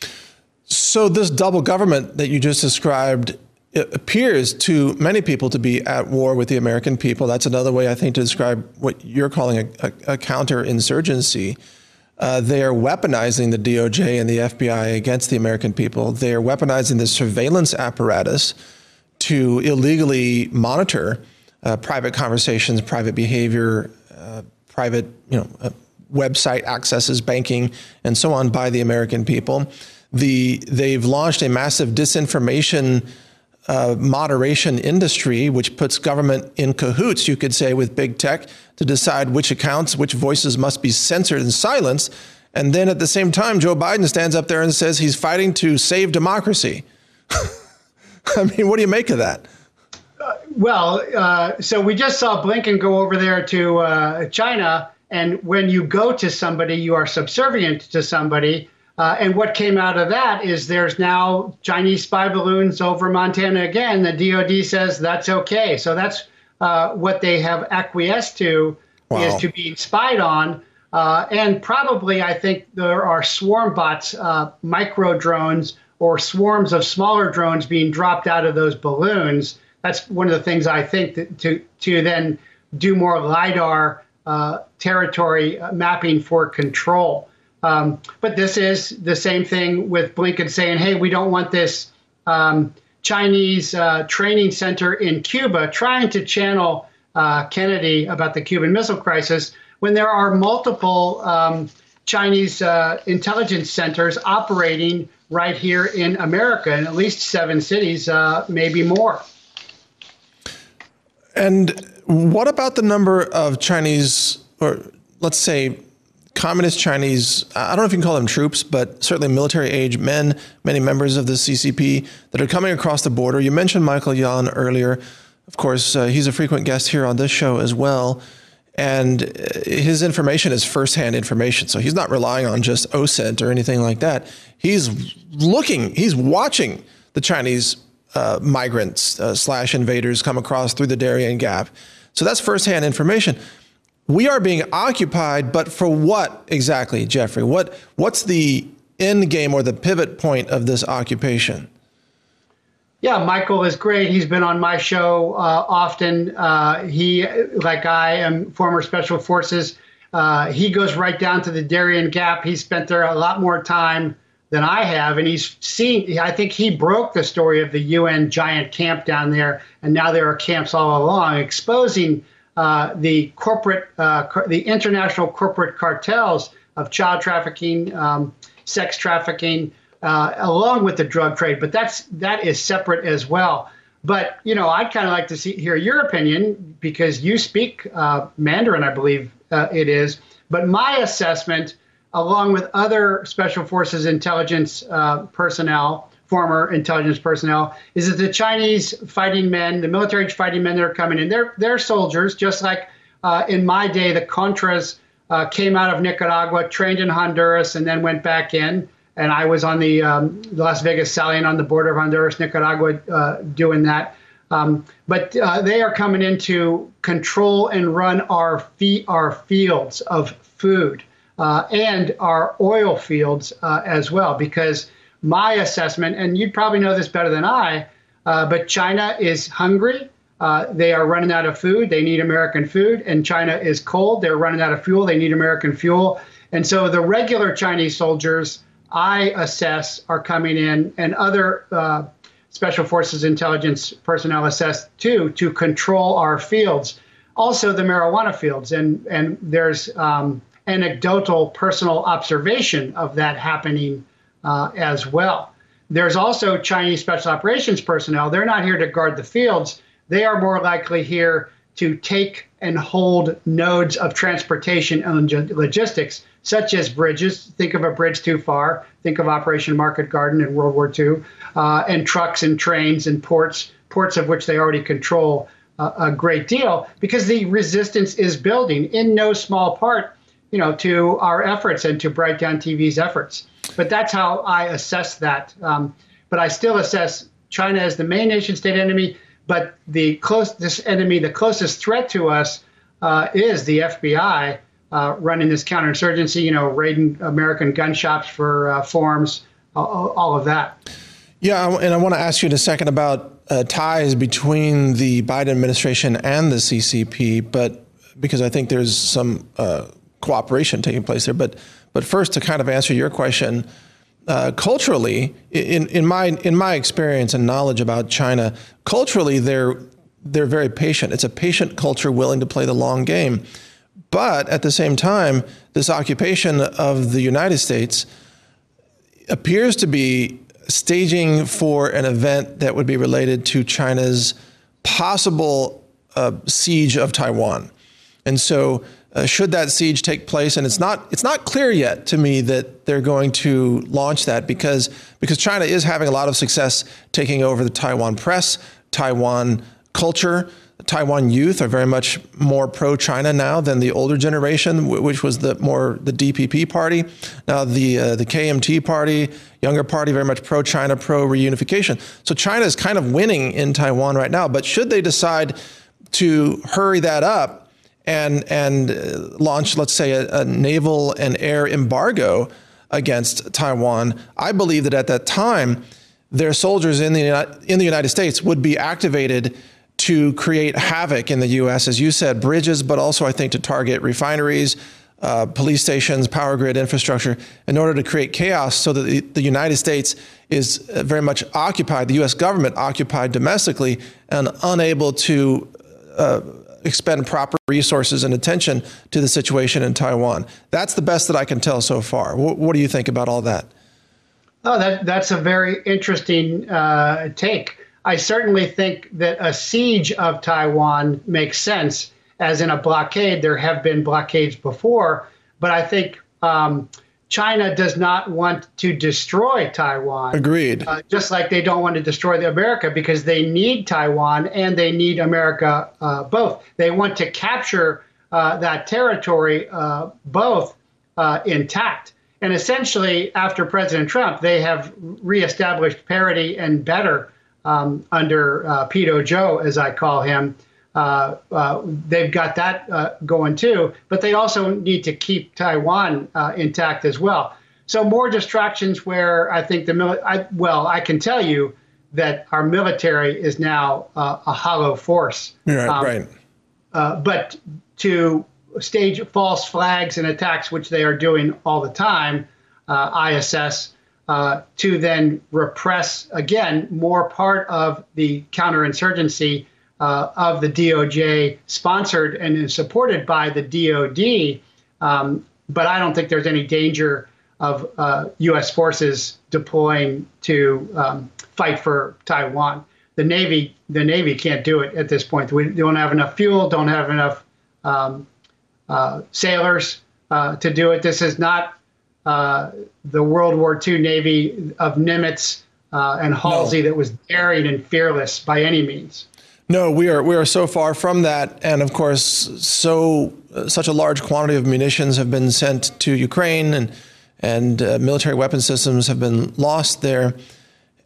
So this double government that you just described, it appears to many people to be at war with the American people. That's another way, I think, to describe what you're calling a counterinsurgency. They are weaponizing the DOJ and the FBI against the American people. They are weaponizing the surveillance apparatus to illegally monitor private conversations, private behavior, private, website accesses, banking, and so on by the American people. They've launched a massive disinformation moderation industry, which puts government in cahoots, you could say, with big tech to decide which accounts, which voices must be censored and silenced. And then at the same time, Joe Biden stands up there and says he's fighting to save democracy. I mean, what do you make of that? So we just saw Blinken go over there to China. And when you go to somebody, you are subservient to somebody. And what came out of that is there's now Chinese spy balloons over Montana again. The DOD says that's okay. So that's what they have acquiesced to, is to being spied on. And probably, I think there are swarm bots, micro drones, or swarms of smaller drones being dropped out of those balloons. That's one of the things I think that to then do more LiDAR territory mapping for control. But this is the same thing with Blinken saying, hey, we don't want this Chinese training center in Cuba, trying to channel Kennedy about the Cuban Missile Crisis, when there are multiple Chinese intelligence centers operating right here in America in at least 7 cities, maybe more. And what about the number of Chinese, or let's say communist Chinese, I don't know if you can call them troops, but certainly military age men, many members of the CCP that are coming across the border? You mentioned Michael Yon earlier. Of course, he's a frequent guest here on this show as well. And his information is firsthand information. So he's not relying on just OSINT or anything like that. He's watching the Chinese migrants / invaders come across through the Darien Gap. So that's firsthand information. We are being occupied, but for what exactly, Jeffrey? What's the end game or the pivot point of this occupation? Yeah, Michael is great. He's been on my show often. He, like I am, former Special Forces. He goes right down to the Darien Gap. He spent there a lot more time than I have, and he's seen. I think he broke the story of the UN giant camp down there, and now there are camps all along, exposing the international corporate cartels of child trafficking, sex trafficking, along with the drug trade. But that is separate as well. But I'd kind of like to hear your opinion, because you speak Mandarin, I believe it is. But my assessment, along with other Special Forces intelligence personnel, former intelligence personnel, is that the Chinese fighting men, the military fighting men that are coming in, they're soldiers, just like in my day, the Contras came out of Nicaragua, trained in Honduras, and then went back in. And I was on the Las Vegas salient on the border of Honduras, Nicaragua, doing that. But they are coming in to control and run our fields of food. and our oil fields as well. Because my assessment, and you probably know this better than I, but China is hungry. They are running out of food. They need American food. And China is cold. They're running out of fuel. They need American fuel. And so the regular Chinese soldiers, I assess, are coming in, and other Special Forces intelligence personnel assess too, to control our fields. Also the marijuana fields. And there's anecdotal personal observation of that happening as well. There's also Chinese special operations personnel. They're not here to guard the fields. They are more likely here to take and hold nodes of transportation and logistics, such as bridges. Think of a bridge too far. Think of Operation Market Garden in World War II, and trucks and trains and ports of which they already control a great deal, because the resistance is building in no small part, to our efforts and to Brighteon TV's efforts. But that's how I assess that. But I still assess China as the main nation state enemy. But the closest threat to us is the FBI running this counterinsurgency, raiding American gun shops for forms, all of that. Yeah, and I want to ask you in a second about ties between the Biden administration and the CCP, but because I think there's some cooperation taking place there. But first, to kind of answer your question, culturally, in my experience and knowledge about China, culturally they're very patient. It's a patient culture willing to play the long game. But at the same time, this occupation of the United States appears to be staging for an event that would be related to China's possible siege of Taiwan. And so should that siege take place, and it's not clear yet to me that they're going to launch that because China is having a lot of success taking over the Taiwan press, Taiwan culture. Taiwan youth are very much more pro-China now than the older generation, which was the DPP party. Now the KMT party, younger party, very much pro-China, pro-reunification. So China is kind of winning in Taiwan right now. But should they decide to hurry that up and launch, let's say, a naval and air embargo against Taiwan, I believe that at that time, their soldiers in the United States would be activated to create havoc in the U.S., as you said, bridges, but also I think to target refineries, police stations, power grid infrastructure, in order to create chaos so that the United States is very much occupied, the U.S. government occupied domestically and unable to expend proper resources and attention to the situation in Taiwan. That's the best that I can tell so far. What do you think about all that? Oh, that's a very interesting take. I certainly think that a siege of Taiwan makes sense, as in a blockade. There have been blockades before, but I think China does not want to destroy Taiwan. Agreed. Just like they don't want to destroy America, because they need Taiwan and they need America both. They want to capture that territory both intact. And essentially, after President Trump, they have reestablished parity and better under Pedo Joe, as I call him. They've got that going too, but they also need to keep Taiwan intact as well. So more distractions where I think I can tell you that our military is now a hollow force. Right. But to stage false flags and attacks, which they are doing all the time, I assess, to then repress, again, more part of the counterinsurgency of the DOJ, sponsored and supported by the DOD. But I don't think there's any danger of U.S. forces deploying to fight for Taiwan. The Navy can't do it at this point. We don't have enough fuel, don't have enough sailors to do it. This is not the World War II Navy of Nimitz and Halsey that was daring and fearless by any means. No, we are so far from that, and of course, such a large quantity of munitions have been sent to Ukraine, and military weapon systems have been lost there.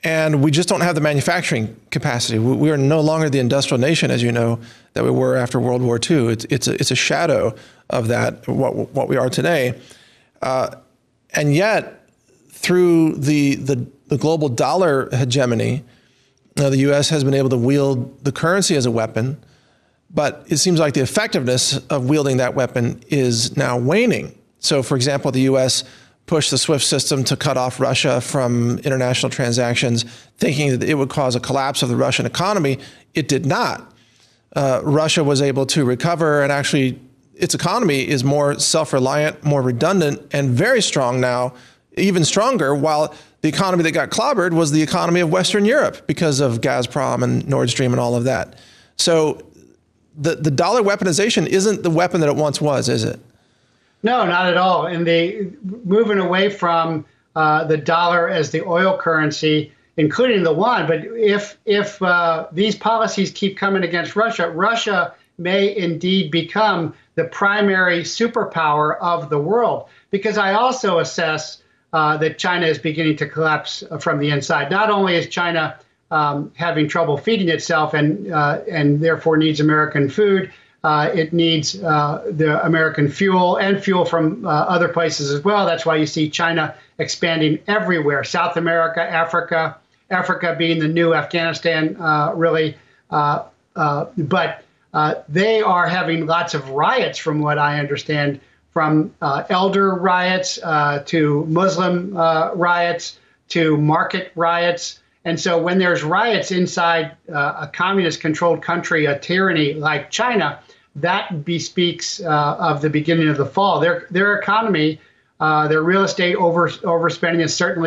And we just don't have the manufacturing capacity. We are no longer the industrial nation, as you know, that we were after World War II. It's a shadow of that, what we are today. And yet, through the global dollar hegemony, the U.S. has been able to wield the currency as a weapon, but it seems like the effectiveness of wielding that weapon is now waning. So, for example, the U.S. pushed the SWIFT system to cut off Russia from international transactions, thinking that it would cause a collapse of the Russian economy. It did not. Russia was able to recover, and actually its economy is more self-reliant, more redundant, and very strong now, even stronger, while the economy that got clobbered was the economy of Western Europe because of Gazprom and Nord Stream and all of that. So the dollar weaponization isn't the weapon that it once was, is it? No, not at all. And moving away from the dollar as the oil currency, including the yuan. But if these policies keep coming against Russia, Russia may indeed become the primary superpower of the world. Because I also assess that China is beginning to collapse from the inside. Not only is China having trouble feeding itself and therefore needs American food, it needs the American fuel and fuel from other places as well. That's why you see China expanding everywhere, South America, Africa being the new Afghanistan, really. But they are having lots of riots, from what I understand, from elder riots to Muslim riots to market riots. And so when there's riots inside a communist-controlled country, a tyranny like China, that bespeaks of the beginning of the fall. Their economy, their real estate overspending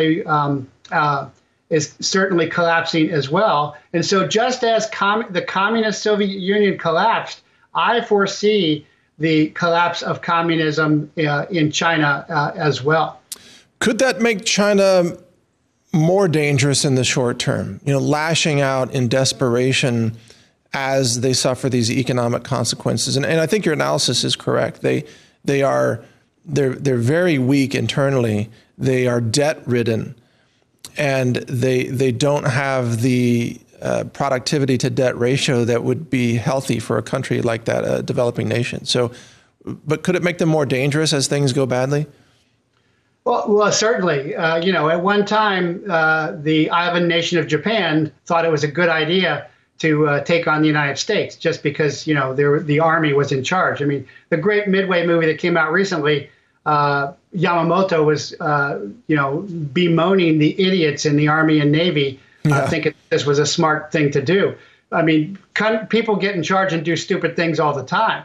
is certainly collapsing as well. And so just as the communist Soviet Union collapsed, I foresee the collapse of communism in China as well. Could that make China more dangerous in the short term, lashing out in desperation as they suffer these economic consequences? And I think your analysis is correct. They're very weak internally. They are debt-ridden, and they don't have the productivity to debt ratio that would be healthy for a country like that, a developing nation. So, but could it make them more dangerous as things go badly? Well, certainly. At one time, the island nation of Japan thought it was a good idea to take on the United States just because, the army was in charge. I mean, the great Midway movie that came out recently, Yamamoto was, bemoaning the idiots in the Army and Navy, thinking this was a smart thing to do. I mean, people get in charge and do stupid things all the time.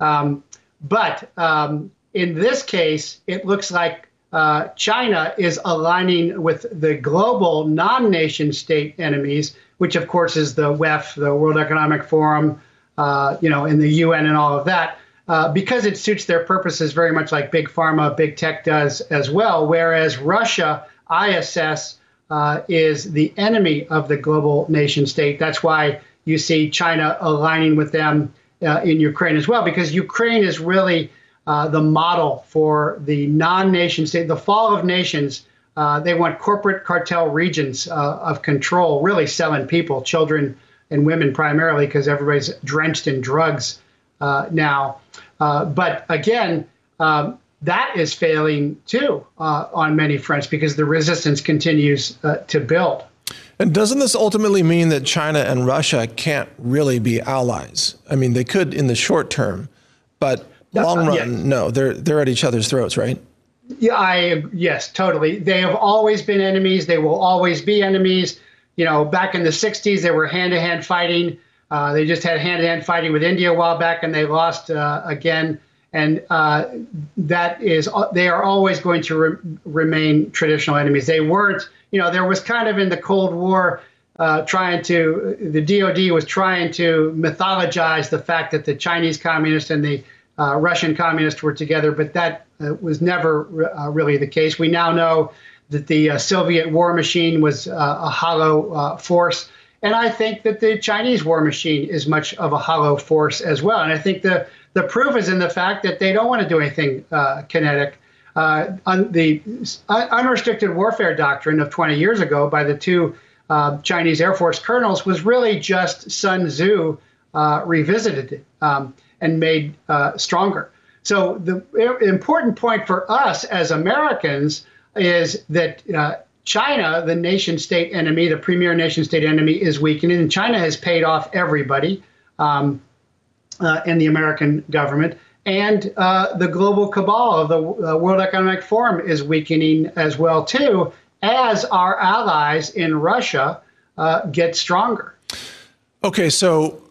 But in this case, it looks like China is aligning with the global non-nation state enemies, which of course is the WEF, the World Economic Forum, and the UN and all of that, because it suits their purposes very much like Big Pharma, Big Tech does as well. Whereas Russia, I assess, is the enemy of the global nation state. That's why you see China aligning with them in Ukraine as well, because Ukraine is really the model for the non-nation state, the fall of nations. They want corporate cartel regions of control, really selling people, children and women primarily, because everybody's drenched in drugs now. But again, that is failing too on many fronts because the resistance continues to build. And doesn't this ultimately mean that China and Russia can't really be allies? I mean, they could in the short term, but long run, no, they're at each other's throats, right? Yeah, yes, totally. They have always been enemies. They will always be enemies. Back in the 60s, they were hand-to-hand fighting. They just had hand-to-hand fighting with India a while back, and they lost again. And they are always going to remain traditional enemies. They weren't, there was kind of in the Cold War the DOD was trying to mythologize the fact that the Chinese communists and the Russian communists were together, but that was never really the case. We now know that the Soviet war machine was a hollow force. And I think that the Chinese war machine is much of a hollow force as well. And I think the proof is in the fact that they don't want to do anything kinetic. The unrestricted warfare doctrine of 20 years ago by the two Chinese Air Force colonels was really just Sun Tzu revisited and made stronger. So the important point for us as Americans is that China, the nation state enemy, the premier nation state enemy, is weakening. And China has paid off everybody in the American government. And the global cabal of the World Economic Forum is weakening as well, too, as our allies in Russia get stronger. Okay, so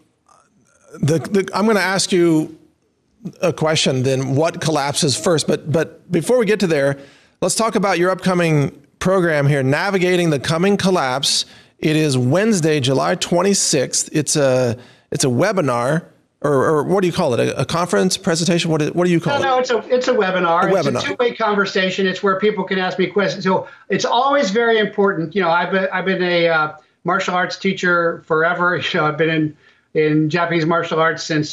I'm going to ask you a question then. What collapses first? But before we get to there, let's talk about your upcoming program here, Navigating the Coming Collapse. It is Wednesday, July 26th. It's a webinar, or what do you call it? A conference, presentation? What do you call it? No, it's a webinar. It's a two-way conversation. It's where people can ask me questions. So it's always very important. You know, I've been a martial arts teacher forever. You know, I've been in Japanese martial arts since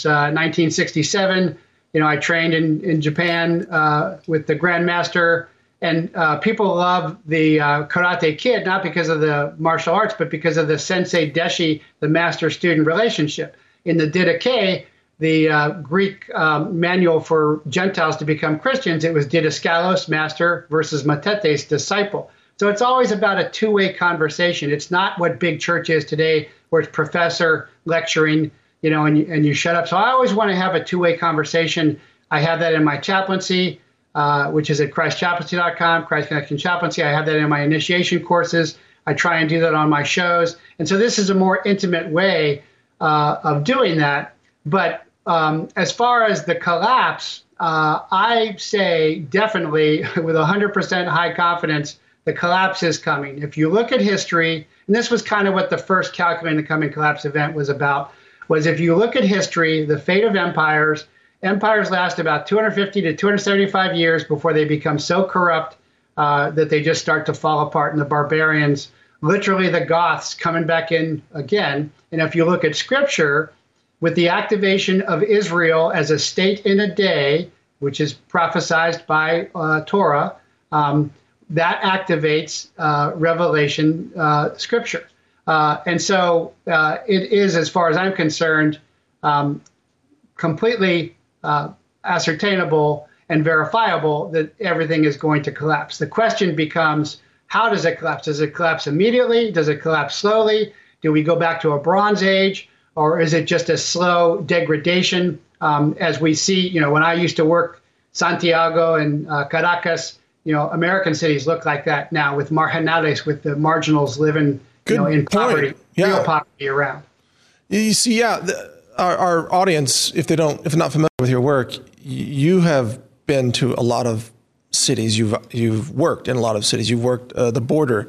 1967. You know, I trained in Japan with the Grandmaster, and people love the Karate Kid, not because of the martial arts, but because of the Sensei Deshi, the master-student relationship. In the Didache, the Greek manual for Gentiles to become Christians, it was Didaskalos, master, versus Matetes, disciple. So it's always about a two-way conversation. It's not what big church is today, where it's professor lecturing, you know, and you shut up. So I always want to have a two-way conversation. I have that in my chaplaincy, which is at ChristChaplaincy.com, Christ Connection Chaplaincy. I have that in my initiation courses. I try and do that on my shows. And so this is a more intimate way of doing that. But as far as the collapse, I say definitely with 100% high confidence, the collapse is coming. If you look at history, and this was kind of what the first Calculating the Coming Collapse event was about, was if you look at history, the fate of empires last about 250 to 275 years before they become so corrupt that they just start to fall apart. And the barbarians, literally the Goths, coming back in again. And if you look at scripture, with the activation of Israel as a state in a day, which is prophesied by Torah, that activates Revelation scripture. And so it is, as far as I'm concerned, completely ascertainable and verifiable that everything is going to collapse. The question becomes, how does it collapse? Does it collapse immediately? Does it collapse slowly? Do we go back to a Bronze Age? Or is it just a slow degradation? As we see, you know, when I used to work Santiago and Caracas, you know, American cities look like that now, with marginales, with the marginals living, you know, in poverty, real poverty around. You see, our audience, if they're not familiar with your work, you have been to a lot of cities. You've worked in a lot of cities. You've worked the border.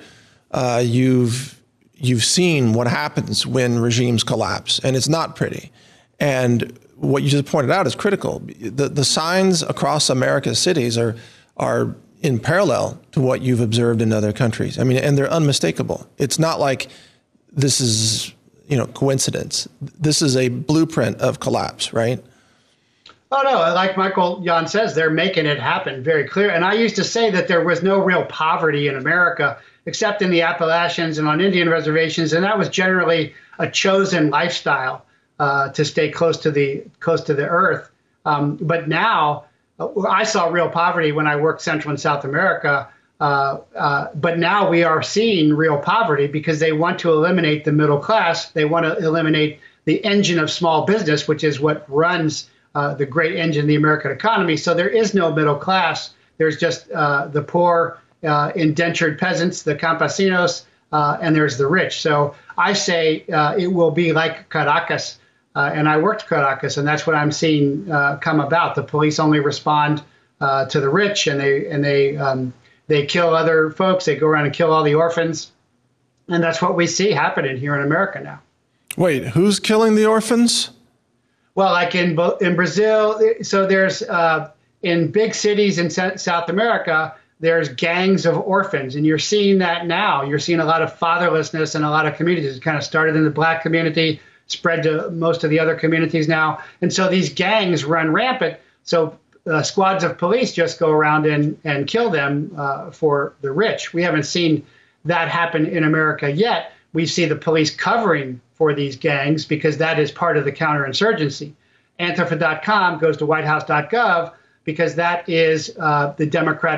You've seen what happens when regimes collapse, and it's not pretty. And what you just pointed out is critical. The signs across America's cities are in parallel to what you've observed in other countries. I mean, and they're unmistakable. It's not like this is, you know, coincidence. This is a blueprint of collapse, right? Oh, no, like Michael Jan says, they're making it happen very clear. And I used to say that there was no real poverty in America, except in the Appalachians and on Indian reservations. And that was generally a chosen lifestyle to stay close to the earth. But now I saw real poverty when I worked Central and South America. But now we are seeing real poverty because they want to eliminate the middle class. They want to eliminate the engine of small business, which is what runs the great engine of the American economy. So there is no middle class. There's just the poor, indentured peasants, the campesinos, and there's the rich. So I say it will be like Caracas. And I worked Caracas, and that's what I'm seeing come about. The police only respond to the rich, and they kill other folks. They go around and kill all the orphans. And that's what we see happening here in America now. Wait, who's killing the orphans? Well, like in Brazil, so there's in big cities in South America, there's gangs of orphans, and you're seeing that now. You're seeing a lot of fatherlessness in a lot of communities. It kind of started in the Black community, spread to most of the other communities now. And so these gangs run rampant. So squads of police just go around and kill them for the rich. We haven't seen that happen in America yet, we see the police covering for these gangs because that is part of the counterinsurgency. Antifa.com goes to whitehouse.gov because that is the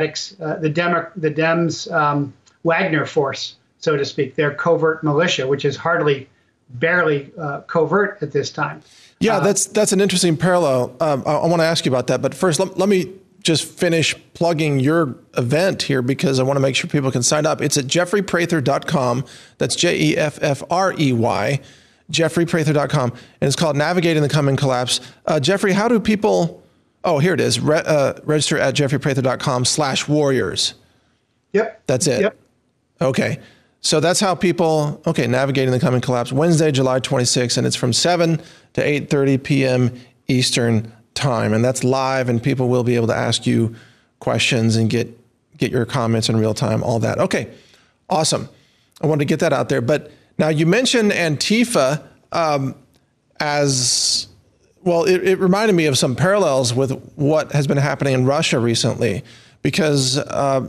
Dems Wagner force, so to speak, their covert militia, which is barely covert at this time. Yeah, that's an interesting parallel. I want to ask you about that, but first, let me just finish plugging your event here because I want to make sure people can sign up. It's at jeffreyprather.com. That's JEFFREY, jeffreyprather.com, and it's called Navigating the Coming Collapse. Jeffrey, how do people? Oh, here it is. Register at jeffreyprather.com/warriors. Yep. That's it. Yep. Okay. So that's how people, Navigating the Coming Collapse, Wednesday, July 26th, and it's from 7 to 8:30 p.m. Eastern time. And that's live, and people will be able to ask you questions and get your comments in real time, all that. Okay, awesome. I wanted to get that out there. But now you mentioned Antifa as, well, it reminded me of some parallels with what has been happening in Russia recently, because,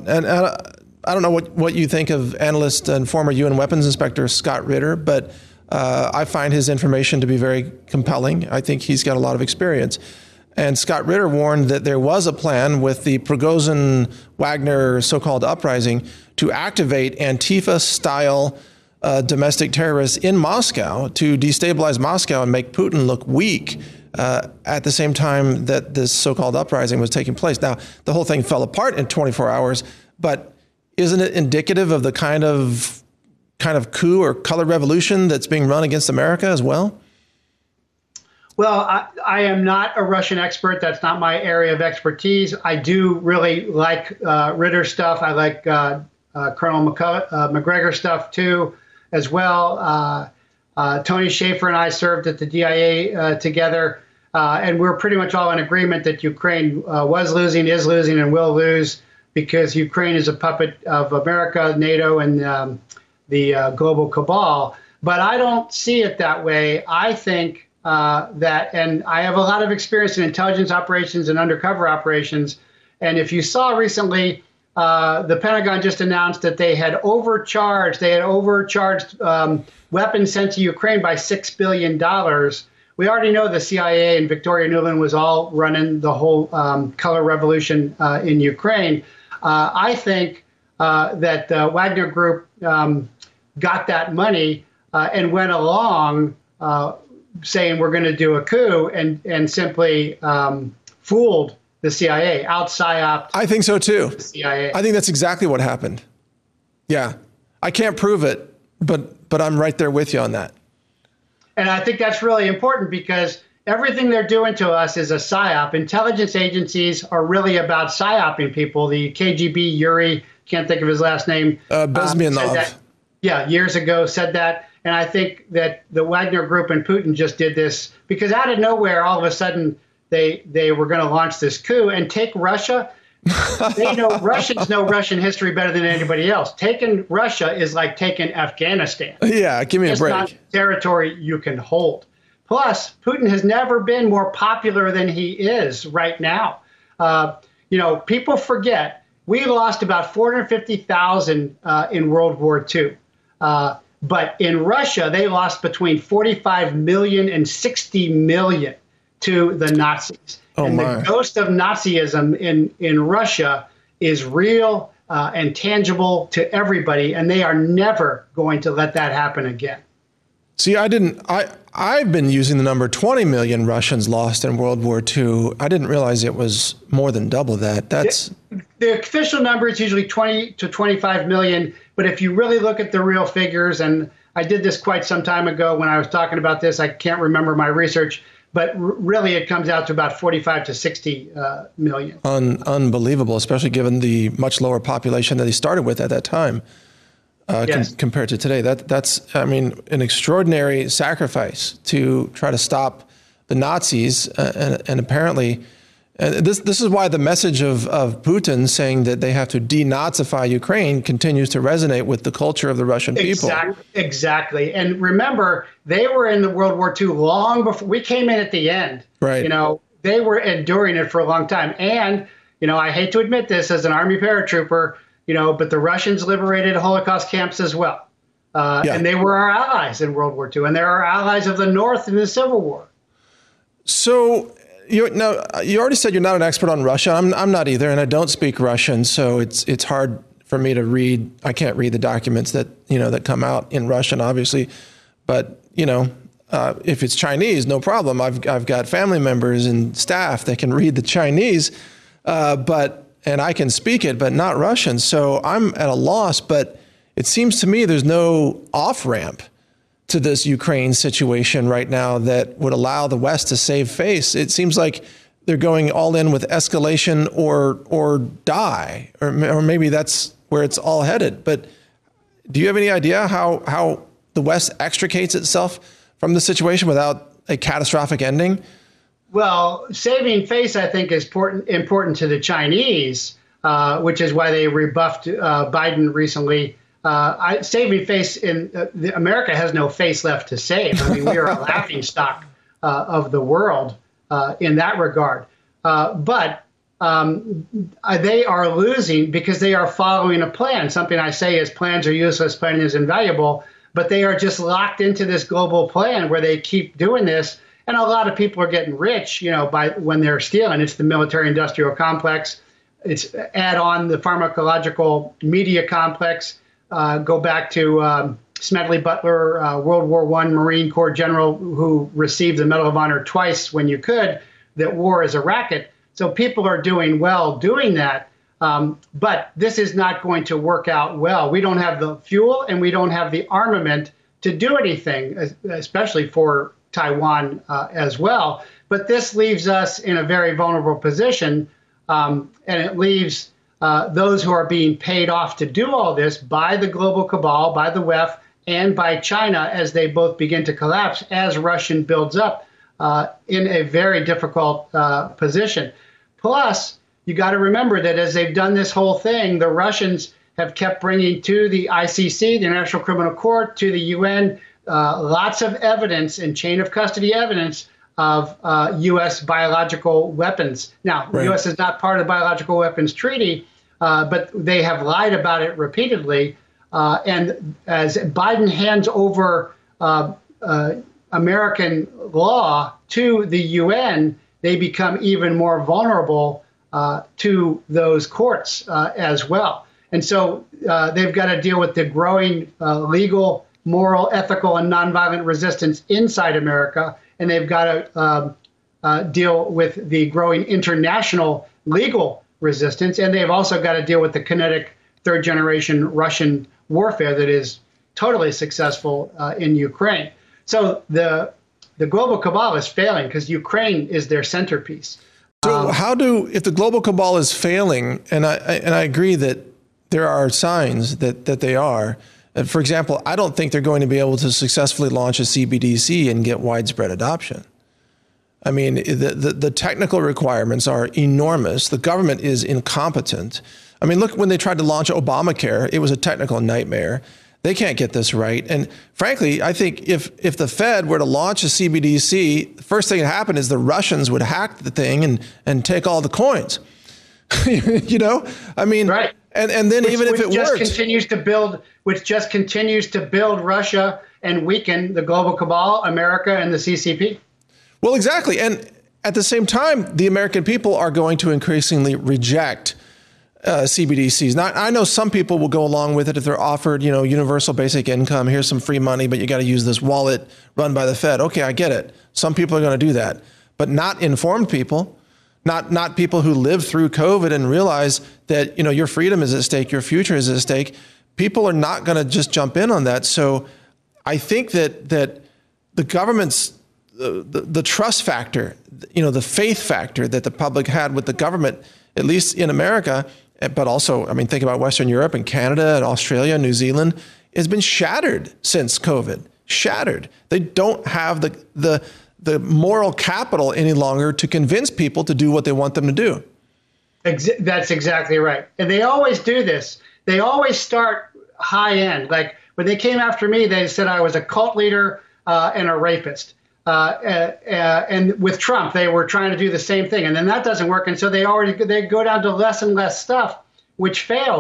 I don't know what you think of analyst and former UN weapons inspector Scott Ritter, but I find his information to be very compelling. I think he's got a lot of experience. And Scott Ritter warned that there was a plan with the Prigozhin-Wagner so-called uprising to activate Antifa-style domestic terrorists in Moscow to destabilize Moscow and make Putin look weak at the same time that this so-called uprising was taking place. Now, the whole thing fell apart in 24 hours, but isn't it indicative of the kind of coup or color revolution that's being run against America as well? Well, I am not a Russian expert. That's not my area of expertise. I do really like Ritter stuff. I like Colonel McGregor stuff too, as well. Tony Schaefer and I served at the DIA together, and we're pretty much all in agreement that Ukraine was losing, is losing, and will lose, because Ukraine is a puppet of America, NATO, and the global cabal. But I don't see it that way. I think that, and I have a lot of experience in intelligence operations and undercover operations. And if you saw recently, the Pentagon just announced that they had overcharged weapons sent to Ukraine by $6 billion. We already know the CIA and Victoria Nuland was all running the whole color revolution in Ukraine. I think that the Wagner Group got that money and went along saying we're going to do a coup and simply fooled the CIA, out-psyoped. I think so too. The CIA. I think that's exactly what happened. Yeah. I can't prove it, but I'm right there with you on that. And I think that's really important because everything they're doing to us is a psyop. Intelligence agencies are really about psyoping people. The KGB, Yuri, can't think of his last name. Bezmenov. Years ago said that. And I think that the Wagner Group and Putin just did this because out of nowhere, all of a sudden, they were going to launch this coup and take Russia. Russians know Russian history better than anybody else. Taking Russia is like taking Afghanistan. Yeah, give me a break. It's not territory you can hold. Plus, Putin has never been more popular than he is right now. People forget we lost about 450,000 in World War II. But in Russia, they lost between 45 million and 60 million to the Nazis. The ghost of Nazism in Russia is real and tangible to everybody, and they are never going to let that happen again. See, I've been using the number 20 million Russians lost in World War II. I didn't realize it was more than double that. The official number is usually 20 to 25 million, but if you really look at the real figures, and I did this quite some time ago when I was talking about this, I can't remember my research, but really it comes out to about 45 to 60 million. Unbelievable, especially given the much lower population that he started with at that time. Yes. Compared to today. That's an extraordinary sacrifice to try to stop the Nazis. And apparently, this is why the message of Putin saying that they have to denazify Ukraine continues to resonate with the culture of the Russian people. Exactly. And remember, they were in the World War II long before we came in at the end. Right. They were enduring it for a long time. And, I hate to admit this as an Army paratrooper, but the Russians liberated Holocaust camps as well. And they were our allies in World War II, and they're our allies of the North in the Civil War. So you already said you're not an expert on Russia. I'm not either, and I don't speak Russian, so it's hard for me to read. I can't read the documents that that come out in Russian, obviously. But if it's Chinese, no problem. I've got family members and staff that can read the Chinese, and I can speak it, but not Russian. So I'm at a loss. But it seems to me there's no off ramp to this Ukraine situation right now that would allow the West to save face. It seems like they're going all in with escalation or die, or maybe that's where it's all headed. But do you have any idea how the West extricates itself from the situation without a catastrophic ending? Well, saving face, I think, is important to the Chinese, which is why they rebuffed Biden recently. Saving face in America has no face left to save. I mean, we are a laughingstock of the world in that regard. But they are losing because they are following a plan. Something I say is plans are useless, planning is invaluable. But they are just locked into this global plan where they keep doing this. And a lot of people are getting rich, by when they're stealing. It's the military-industrial complex. It's add on the pharmacological media complex. Go back to Smedley Butler, World War I Marine Corps general who received the Medal of Honor twice when you could, that war is a racket. So people are doing well doing that. But this is not going to work out well. We don't have the fuel and we don't have the armament to do anything, especially for Taiwan as well. But this leaves us in a very vulnerable position. And it leaves those who are being paid off to do all this by the global cabal, by the WEF, and by China as they both begin to collapse as Russia builds up in a very difficult position. Plus, you got to remember that as they've done this whole thing, the Russians have kept bringing to the ICC, the International Criminal Court, to the UN, lots of evidence and chain of custody evidence of U.S. biological weapons. Now, the U.S. is not part of the Biological Weapons Treaty, but they have lied about it repeatedly. And as Biden hands over American law to the UN, they become even more vulnerable to those courts as well. And so they've got to deal with the growing legal, moral, ethical, and nonviolent resistance inside America. And they've got to deal with the growing international legal resistance. And they've also got to deal with the kinetic third-generation Russian warfare that is totally successful in Ukraine. So the global cabal is failing because Ukraine is their centerpiece. So if the global cabal is failing, and I agree that there are signs that they are. For example, I don't think they're going to be able to successfully launch a CBDC and get widespread adoption. I mean, the technical requirements are enormous. The government is incompetent. I mean, look, when they tried to launch Obamacare, it was a technical nightmare. They can't get this right. And frankly, I think if the Fed were to launch a CBDC, the first thing that happened is the Russians would hack the thing and take all the coins. I mean, right. And then even if it works, which just continues to build Russia and weaken the global cabal, America, and the CCP. Well, exactly. And at the same time, the American people are going to increasingly reject CBDCs. Now, I know some people will go along with it if they're offered, universal basic income. Here's some free money, but you got to use this wallet run by the Fed. Okay, I get it. Some people are going to do that, but not informed people, not people who lived through COVID and realize that, your freedom is at stake, your future is at stake. People are not going to just jump in on that. So I think that the government's the trust factor, the faith factor that the public had with the government, at least in America, but also, think about Western Europe and Canada and Australia, New Zealand, has been shattered since COVID. Shattered. They don't have the moral capital any longer to convince people to do what they want them to do. That's exactly right. And they always do this. They always start high end. Like when they came after me, they said I was a cult leader and a rapist. And with Trump, they were trying to do the same thing. And then that doesn't work. And so they go down to less and less stuff, which fails.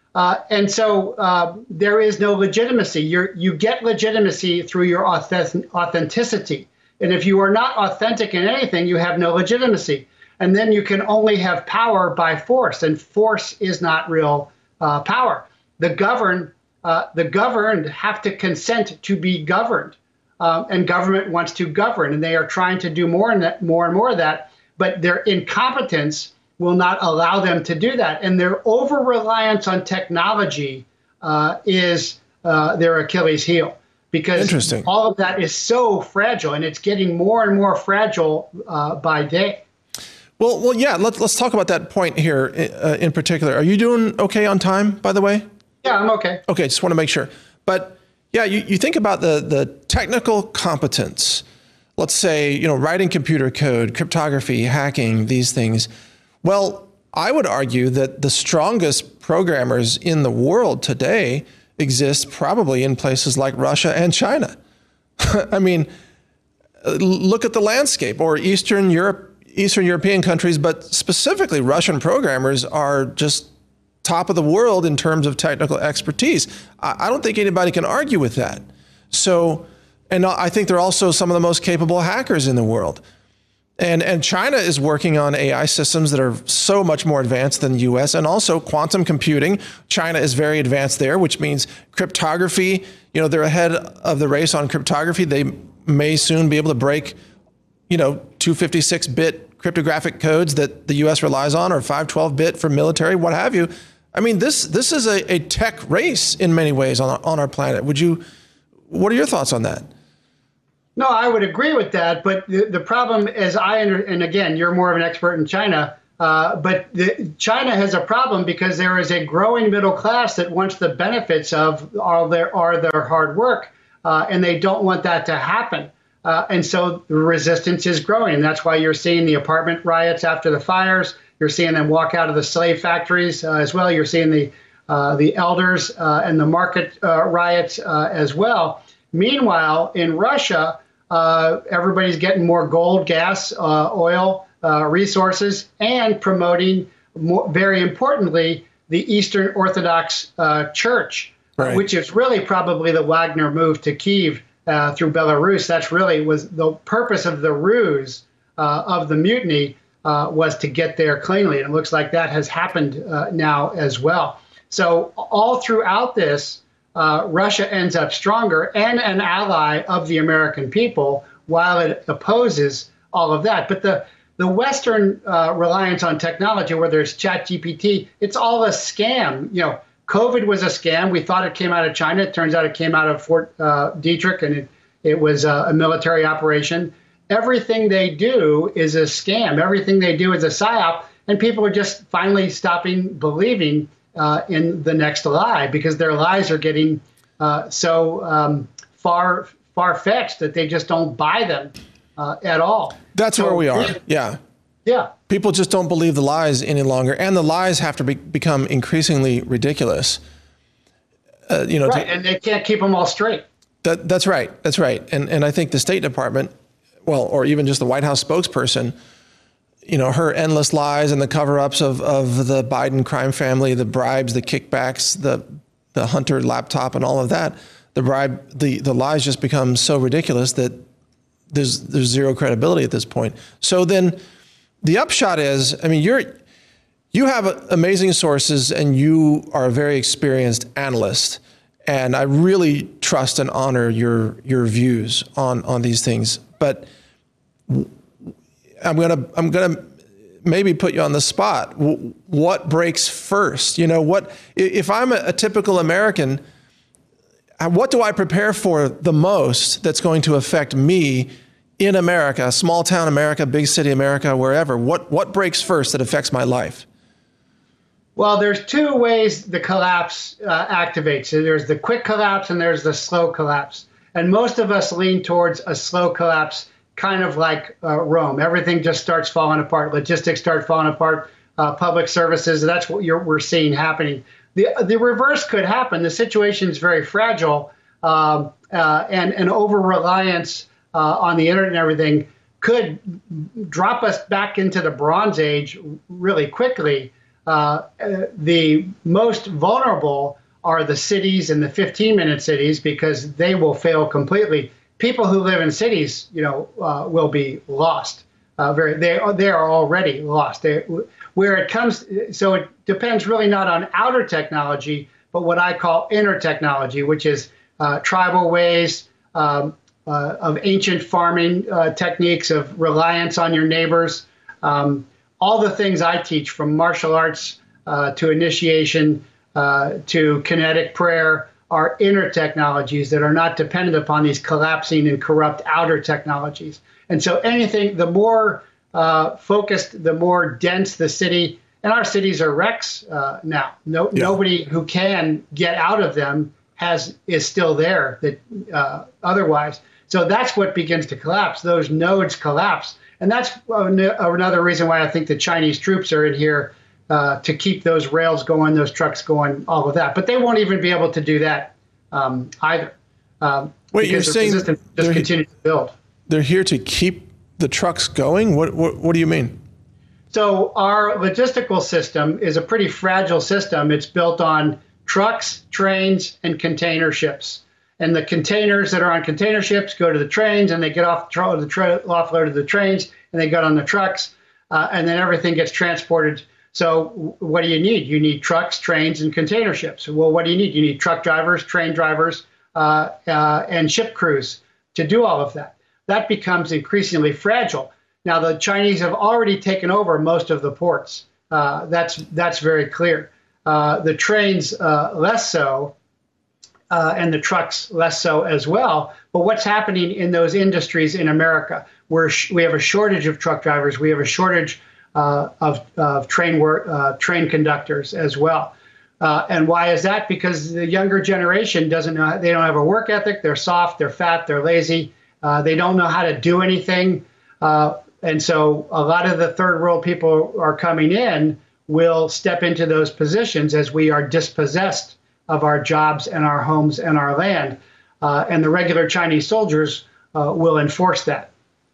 And so there is no legitimacy. You get legitimacy through your authenticity. And if you are not authentic in anything, you have no legitimacy. And then you can only have power by force. And force is not real power. The governed have to consent to be governed. And government wants to govern. And they are trying to do more and more of that. But their incompetence will not allow them to do that. And their over-reliance on technology is their Achilles heel. Because all of that is so fragile, and it's getting more and more fragile by day. Well, yeah. Let's talk about that point here in particular. Are you doing okay on time, by the way? Yeah, I'm okay. Okay, just want to make sure. But yeah, you think about the technical competence. Let's say writing computer code, cryptography, hacking, these things. Well, I would argue that the strongest programmers in the world today exist probably in places like Russia and China. I mean, look at the landscape, or Eastern European countries, but specifically Russian programmers are just top of the world in terms of technical expertise. I don't think anybody can argue with that. So, and I think they're also some of the most capable hackers in the world. And China is working on AI systems that are so much more advanced than the US, and also quantum computing. China is very advanced there, which means cryptography, they're ahead of the race on cryptography. They may soon be able to break, 256-bit cryptographic codes that the US relies on, or 512-bit for military, what have you. I mean, this is a tech race in many ways on our planet. What are your thoughts on that? No, I would agree with that. But the problem is and again, you're more of an expert in China, but China has a problem because there is a growing middle class that wants the benefits of all their hard work, and they don't want that to happen. And so the resistance is growing. And that's why you're seeing the apartment riots after the fires. You're seeing them walk out of the slave factories as well. You're seeing the elders and the market riots as well. Meanwhile, in Russia, everybody's getting more gold, gas, oil resources, and promoting, very importantly, the Eastern Orthodox Church, right, which is really probably the Wagner move to Kyiv through Belarus. That's really was the purpose of the ruse of the mutiny was to get there cleanly. And it looks like that has happened now as well. So all throughout this, Russia ends up stronger and an ally of the American people while it opposes all of that. But the Western reliance on technology, whether it's ChatGPT, it's all a scam. COVID was a scam. We thought it came out of China. It turns out it came out of Fort Detrick, and it was a military operation. Everything they do is a scam. Everything they do is a psyop, and people are just finally stopping believing in the next lie because their lies are getting so far-fetched that they just don't buy them at all. That's where we are. Yeah. Yeah. People just don't believe the lies any longer, and the lies have to become increasingly ridiculous. Right, and they can't keep them all straight. That's right. That's right. And I think the State Department, or even just the White House spokesperson, her endless lies and the cover-ups of the Biden crime family, the bribes, the kickbacks, the Hunter laptop, and all of that, the lies just become so ridiculous that there's zero credibility at this point. So then the upshot is, you have amazing sources and you are a very experienced analyst, and I really trust and honor your views on these things. But I'm gonna maybe put you on the spot. What breaks first? If I'm a typical American, what do I prepare for the most that's going to affect me in America, small town America, big city America, wherever? What breaks first that affects my life? Well, there's two ways the collapse activates. So there's the quick collapse and there's the slow collapse. And most of us lean towards a slow collapse, kind of like Rome. Everything just starts falling apart. Logistics start falling apart. Public services, that's what we're seeing happening. The reverse could happen. The situation is very fragile, and an over-reliance on the internet and everything could drop us back into the Bronze Age really quickly. The most vulnerable are the cities and the 15-minute cities, because they will fail completely. People who live in cities, will be lost. They are already lost. Where it comes, so it depends really not on outer technology, but what I call inner technology, which is tribal ways of ancient farming techniques, of reliance on your neighbors. All the things I teach, from martial arts to initiation to kinetic prayer, are inner technologies that are not dependent upon these collapsing and corrupt outer technologies. And so the more focused, the more dense the city, and our cities are wrecks now. Nobody who can get out of them is still there that otherwise. So that's what begins to collapse. Those nodes collapse. And that's another reason why I think the Chinese troops are in here to keep those rails going, those trucks going, all of that. But they won't even be able to do that either. Wait, you're saying just continue to build. They're here to keep the trucks going? What do you mean? So our logistical system is a pretty fragile system. It's built on trucks, trains, and container ships. And the containers that are on container ships go to the trains, and they get offloaded to the trains, and they get on the trucks, and then everything gets transported. So what do you need? You need trucks, trains, and container ships. Well, what do you need? You need truck drivers, train drivers, and ship crews to do all of that. That becomes increasingly fragile. Now, the Chinese have already taken over most of the ports. That's very clear. The trains less so, and the trucks less so as well. But what's happening in those industries in America? We have a shortage of truck drivers. We have a shortage of train conductors as well. And why is that? Because the younger generation doesn't know. They don't have a work ethic. They're soft. They're fat. They're lazy. They don't know how to do anything. And so a lot of the third world people are coming in will step into those positions as we are dispossessed of our jobs and our homes and our land. And the regular Chinese soldiers will enforce that.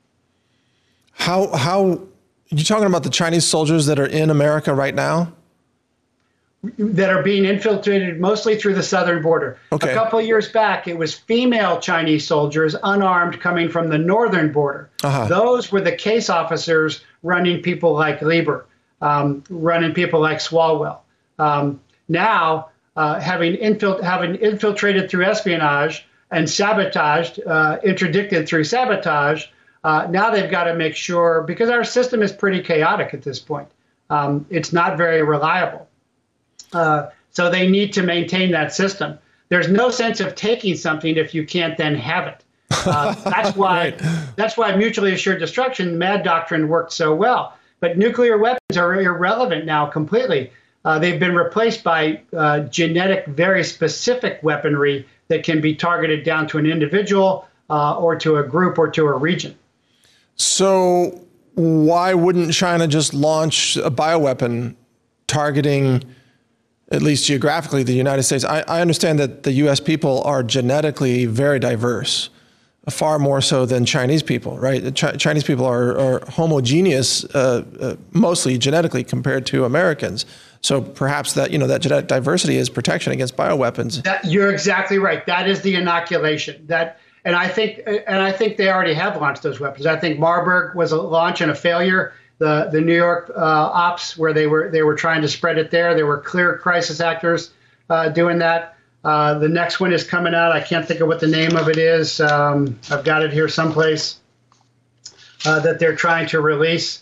How you're talking about the Chinese soldiers that are in America right now? That are being infiltrated mostly through the southern border. Okay. A couple of years back, it was female Chinese soldiers, unarmed, coming from the northern border. Those were the case officers running people like Lieber, running people like Swalwell. Now, having infiltrated through espionage and sabotaged, interdicted through sabotage, now they've got to make sure, because our system is pretty chaotic at this point. It's not very reliable. So they need to maintain that system. There's no sense of taking something if you can't then have it. That's why That's why mutually assured destruction, the MAD doctrine, worked so well. But nuclear weapons are irrelevant now completely. They've been replaced by genetic, very specific weaponry that can be targeted down to an individual or to a group or to a region. So why wouldn't China just launch a bioweapon targeting, at least geographically, the United States? I understand that the U.S. people are genetically very diverse, far more so than Chinese people, right? Chinese people are homogeneous, mostly genetically, compared to Americans. So perhaps that genetic diversity is protection against bioweapons. You're exactly right. That is the inoculation. And I think they already have launched those weapons. I think Marburg was a launch and a failure. The New York ops, where they were trying to spread it there were clear crisis actors doing that. The next one is coming out. I can't think of what the name of it is. I've got it here someplace. That they're trying to release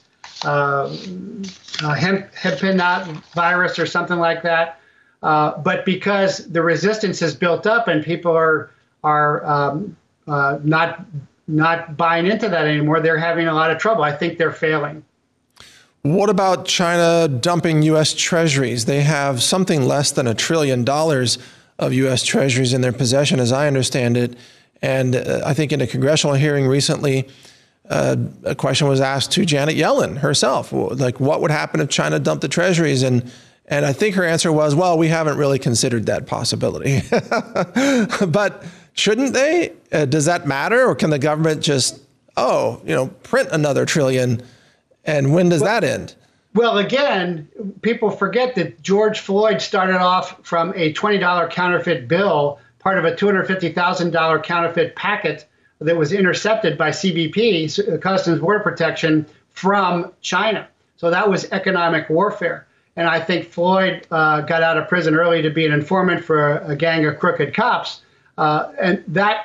hempinot virus or something like that. But because the resistance has built up and people are not buying into that anymore, they're having a lot of trouble. I think they're failing. What about China dumping U.S. treasuries? They have something less than $1 trillion of U.S. treasuries in their possession, as I understand it. And I think in a congressional hearing recently, a question was asked to Janet Yellen herself, like, what would happen if China dumped the treasuries? And I think her answer was, well, we haven't really considered that possibility. But shouldn't they? Does that matter? Or can the government just, print another $1 trillion? And when does that end? Well, again, people forget that George Floyd started off from a $20 counterfeit bill, part of a $250,000 counterfeit packet that was intercepted by CBP, Customs Border Protection, from China. So that was economic warfare. And I think Floyd got out of prison early to be an informant for a gang of crooked cops. And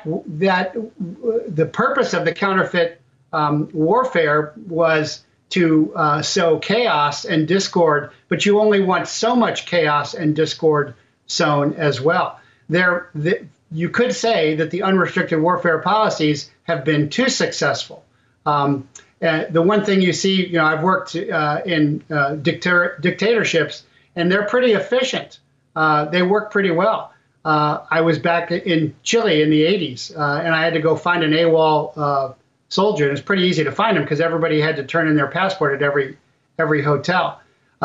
the purpose of the counterfeit warfare was to sow chaos and discord, but you only want so much chaos and discord sown as well. You could say that the unrestricted warfare policies have been too successful. The one thing you see, I've worked in dictatorships, and they're pretty efficient. They work pretty well. I was back in Chile in the 80s, and I had to go find an AWOL soldier. And it's pretty easy to find them because everybody had to turn in their passport at every hotel.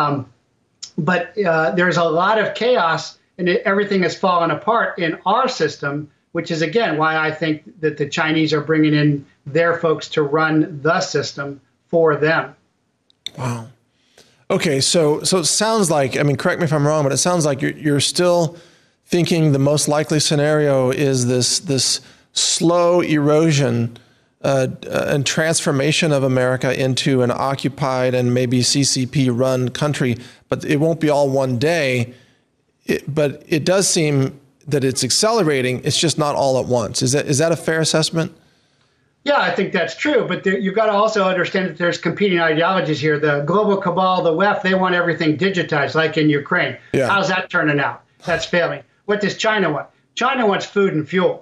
But there's a lot of chaos, and everything has fallen apart in our system, which is, again, why I think that the Chinese are bringing in their folks to run the system for them. Wow. Okay, so it sounds like, I mean, correct me if I'm wrong, but it sounds like you're still thinking the most likely scenario is this slow erosion and transformation of America into an occupied and maybe CCP-run country, but it won't be all one day. But it does seem that it's accelerating. It's just not all at once. Is that a fair assessment? Yeah, I think that's true. But you've got to also understand that there's competing ideologies here. The global cabal, the left, they want everything digitized, like in Ukraine. Yeah. How's that turning out? That's failing. What does China want? China wants food and fuel,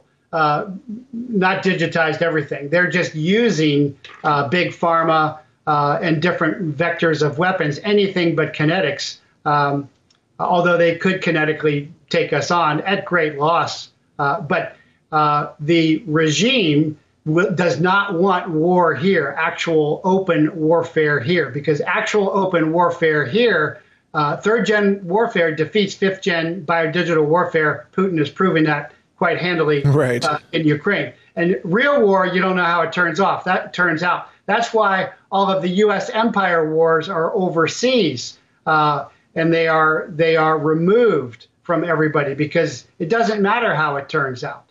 not digitized everything. They're just using big pharma and different vectors of weapons, anything but kinetics, although they could kinetically take us on at great loss. But the regime does not want war here, actual open warfare here, because actual open warfare here, third-gen warfare defeats fifth-gen biodigital warfare. Putin has proven that quite handily in Ukraine. And real war, you don't know how it turns out. That's why all of the U.S. empire wars are overseas, and they are removed from everybody because it doesn't matter how it turns out.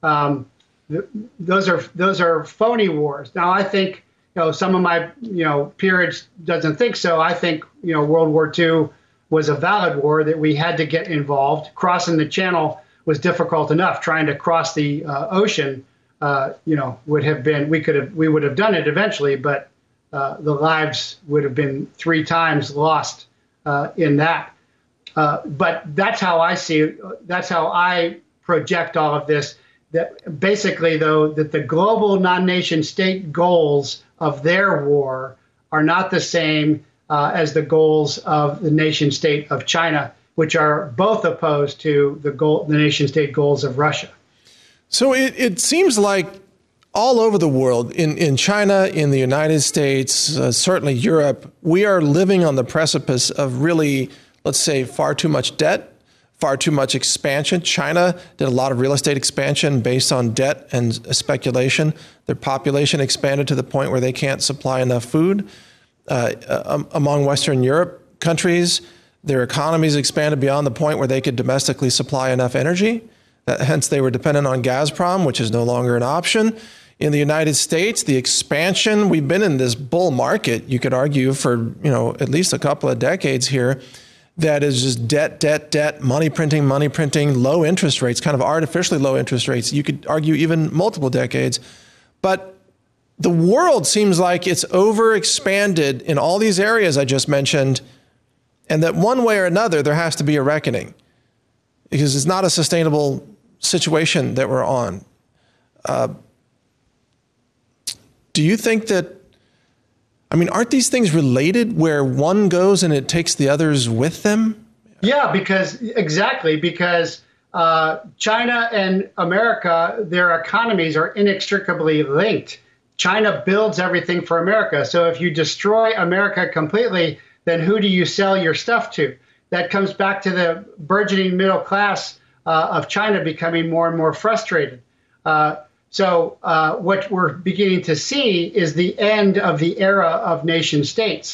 Those are phony wars. Now, I think some of my peerage doesn't think so. I think World War II was a valid war that we had to get involved. Crossing the channel was difficult enough. Trying to cross the ocean, would have been we would have done it eventually, but the lives would have been 3 times lost in that. But that's how I see it. That's how I project all of this. That basically, though, that the global non-nation state goals of their war are not the same as the goals of the nation state of China, which are both opposed to the nation state goals of Russia. So it seems like all over the world, in China, in the United States, certainly Europe, we are living on the precipice of really, let's say, far too much debt, far too much expansion. China did a lot of real estate expansion based on debt and speculation. Their population expanded to the point where they can't supply enough food. Among Western Europe countries, their economies expanded beyond the point where they could domestically supply enough energy. Hence, they were dependent on Gazprom, which is no longer an option. In the United States, the expansion, we've been in this bull market, you could argue, for at least a couple of decades here, that is just debt, money printing, low interest rates, kind of artificially low interest rates. You could argue even multiple decades. But the world seems like it's overexpanded in all these areas I just mentioned, and that one way or another, there has to be a reckoning because it's not a sustainable situation that we're on. Do you think that, aren't these things related where one goes and it takes the others with them? Yeah, because China and America, their economies are inextricably linked. China builds everything for America. So if you destroy America completely, then who do you sell your stuff to? That comes back to the burgeoning middle class of China becoming more and more frustrated. So what we're beginning to see is the end of the era of nation states.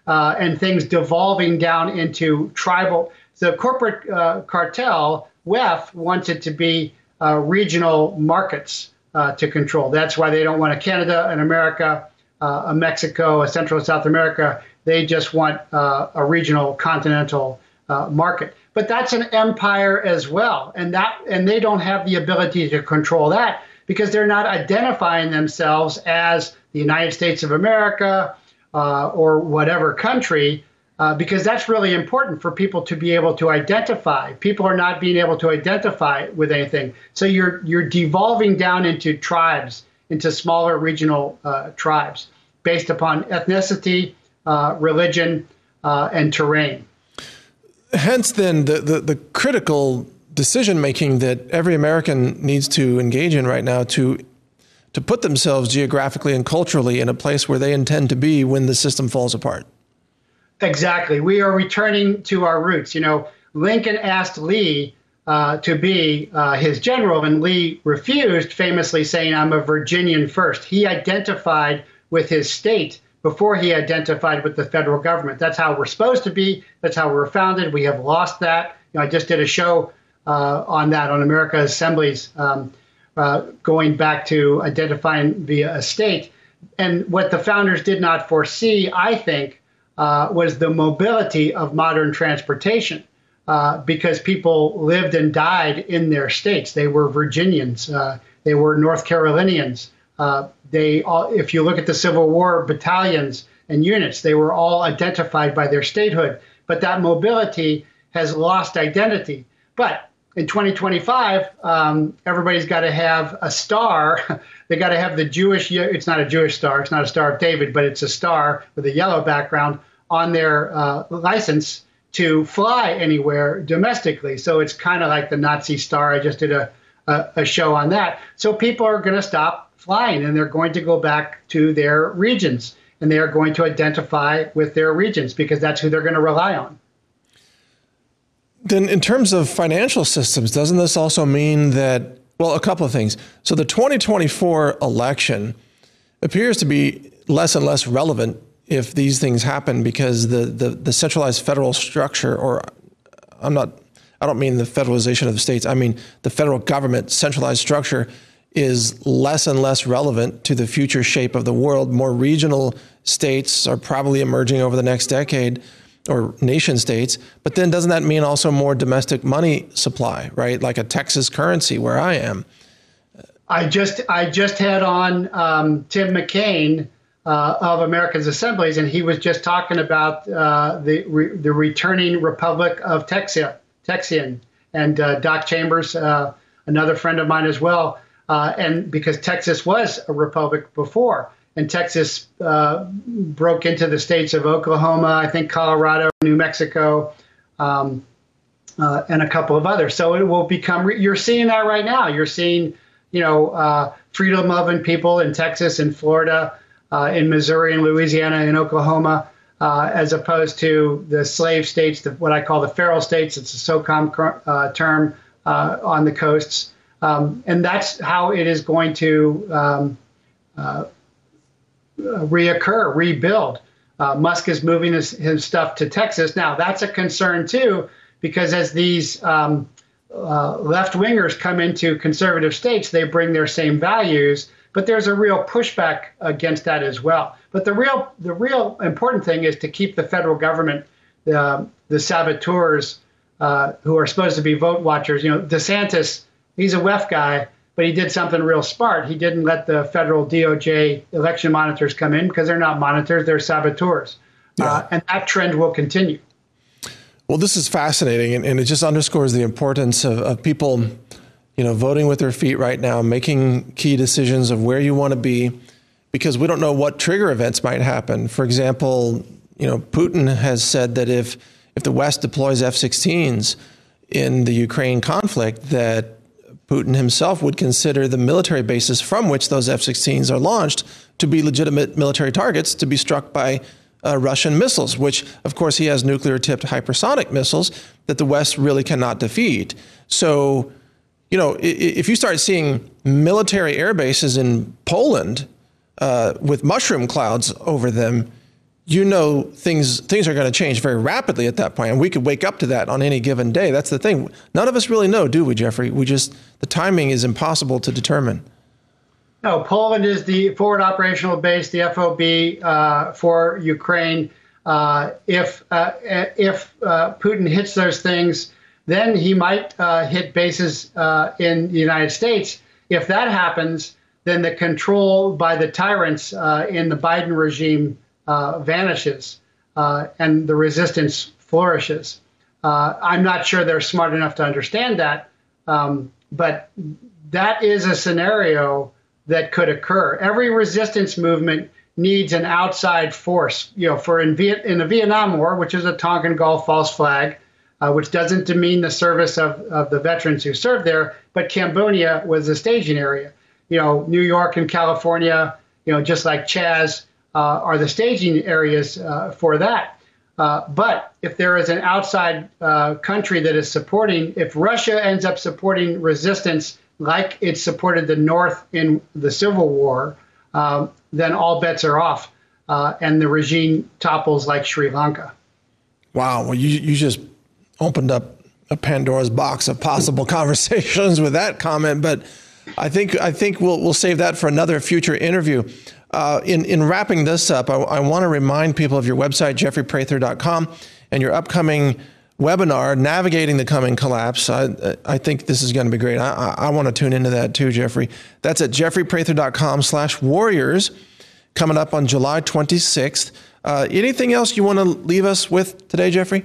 and things devolving down into tribal. The corporate cartel, WEF, wants it to be regional markets to control. That's why they don't want a Canada, an America, a Mexico, a Central and South America. They just want a regional continental market. But that's an empire as well, and they don't have the ability to control that because they're not identifying themselves as the United States of America or whatever country, because that's really important for people to be able to identify. People are not being able to identify with anything. So you're devolving down into tribes, into smaller regional tribes based upon ethnicity, religion, and terrain. Hence, then, the critical decision-making that every American needs to engage in right now to put themselves geographically and culturally in a place where they intend to be when the system falls apart. Exactly. We are returning to our roots. You know, Lincoln asked Lee to be his general, and Lee refused, famously saying, "I'm a Virginian first." He identified with his state before he identified with the federal government. That's how we're supposed to be. That's how we're founded. We have lost that. You know, I just did a show on that, on America's assemblies, going back to identifying via a state. And what the founders did not foresee, I think, was the mobility of modern transportation, because people lived and died in their states. They were Virginians. They were North Carolinians. If you look at the Civil War battalions and units, they were all identified by their statehood. But that mobility has lost identity. But in 2025, everybody's got to have a star. They got to have the Jewish, it's not a Jewish star, it's not a Star of David, but it's a star with a yellow background on their license to fly anywhere domestically. So it's kind of like the Nazi star. I just did a show on that. So people are going to stop flying, and they're going to go back to their regions, and they are going to identify with their regions because that's who they're going to rely on. Then in terms of financial systems, doesn't this also mean that, well, a couple of things. So the 2024 election appears to be less and less relevant if these things happen because the centralized federal structure, or I don't mean the federalization of the states, I mean the federal government centralized structure is less and less relevant to the future shape of the world. More regional states are probably emerging over the next decade, or nation states. But then doesn't that mean also more domestic money supply, right? Like a Texas currency where I am. I just had on Tim McCain of America's Assemblies, and he was just talking about the returning Republic of Texian, and Doc Chambers, another friend of mine as well. And because Texas was a republic before, and Texas broke into the states of Oklahoma, I think Colorado, New Mexico, and a couple of others. So it will become, you're seeing that right now. You're seeing, freedom-loving people in Texas and Florida, in Missouri and Louisiana and Oklahoma, as opposed to the slave states, what I call the feral states. It's a SOCOM term on the coasts. And that's how it is going to rebuild. Musk is moving his stuff to Texas. Now, that's a concern, too, because as these left-wingers come into conservative states, they bring their same values, but there's a real pushback against that as well. But the real important thing is to keep the federal government, the saboteurs who are supposed to be vote watchers. DeSantis, he's a WEF guy, but he did something real smart. He didn't let the federal DOJ election monitors come in because they're not monitors, they're saboteurs. Yeah. And that trend will continue. Well, this is fascinating, and it just underscores the importance of people, voting with their feet right now, making key decisions of where you want to be, because we don't know what trigger events might happen. For example, Putin has said that if the West deploys F-16s in the Ukraine conflict, that Putin himself would consider the military bases from which those F-16s are launched to be legitimate military targets to be struck by Russian missiles, which, of course, he has nuclear-tipped hypersonic missiles that the West really cannot defeat. So, if you start seeing military air bases in Poland with mushroom clouds over them, you know, things are going to change very rapidly at that point, and we could wake up to that on any given day. That's the thing. None of us really know, do we, Jeffrey? The timing is impossible to determine. No, Poland is the forward operational base, the FOB for Ukraine. If Putin hits those things, then he might hit bases in the United States. If that happens, then the control by the tyrants in the Biden regime vanishes and the resistance flourishes. I'm not sure they're smart enough to understand that, but that is a scenario that could occur. Every resistance movement needs an outside force. You know, in the Vietnam War, which is a Tonkin Gulf false flag, which doesn't demean the service of the veterans who served there, but Cambodia was a staging area. You know, New York and California, you know, just like Chaz, are the staging areas for that. But if there is an outside country that is supporting, if Russia ends up supporting resistance like it supported the North in the Civil War, then all bets are off, and the regime topples like Sri Lanka. Wow. Well, you just opened up a Pandora's box of possible conversations with that comment, but I think we'll save that for another future interview. In wrapping this up, I want to remind people of your website, jeffreyprather.com, and your upcoming webinar, Navigating the Coming Collapse. I think this is going to be great. I want to tune into that too, Jeffrey. That's at jeffreyprather.com/warriors, coming up on July 26th. Anything else you want to leave us with today, Jeffrey?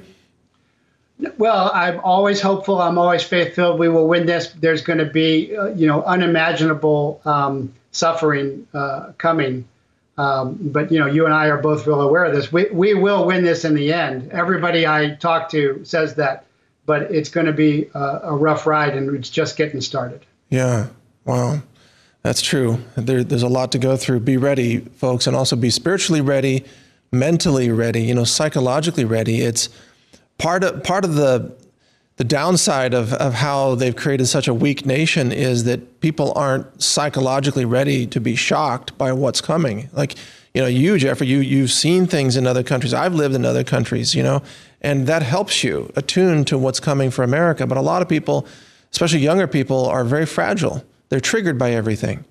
Well, I'm always hopeful. I'm always faith-filled. We will win this. There's going to be, unimaginable suffering coming. But, you and I are both real aware of this. We will win this in the end. Everybody I talk to says that. But it's going to be a rough ride, and it's just getting started. Yeah. Wow. That's true. There's a lot to go through. Be ready, folks, and also be spiritually ready, mentally ready, psychologically ready. It's part of the downside of how they've created such a weak nation is that people aren't psychologically ready to be shocked by what's coming. Like, you, Jeffrey, you've seen things in other countries. I've lived in other countries, and that helps you attune to what's coming for America. But a lot of people, especially younger people, are very fragile. They're triggered by everything.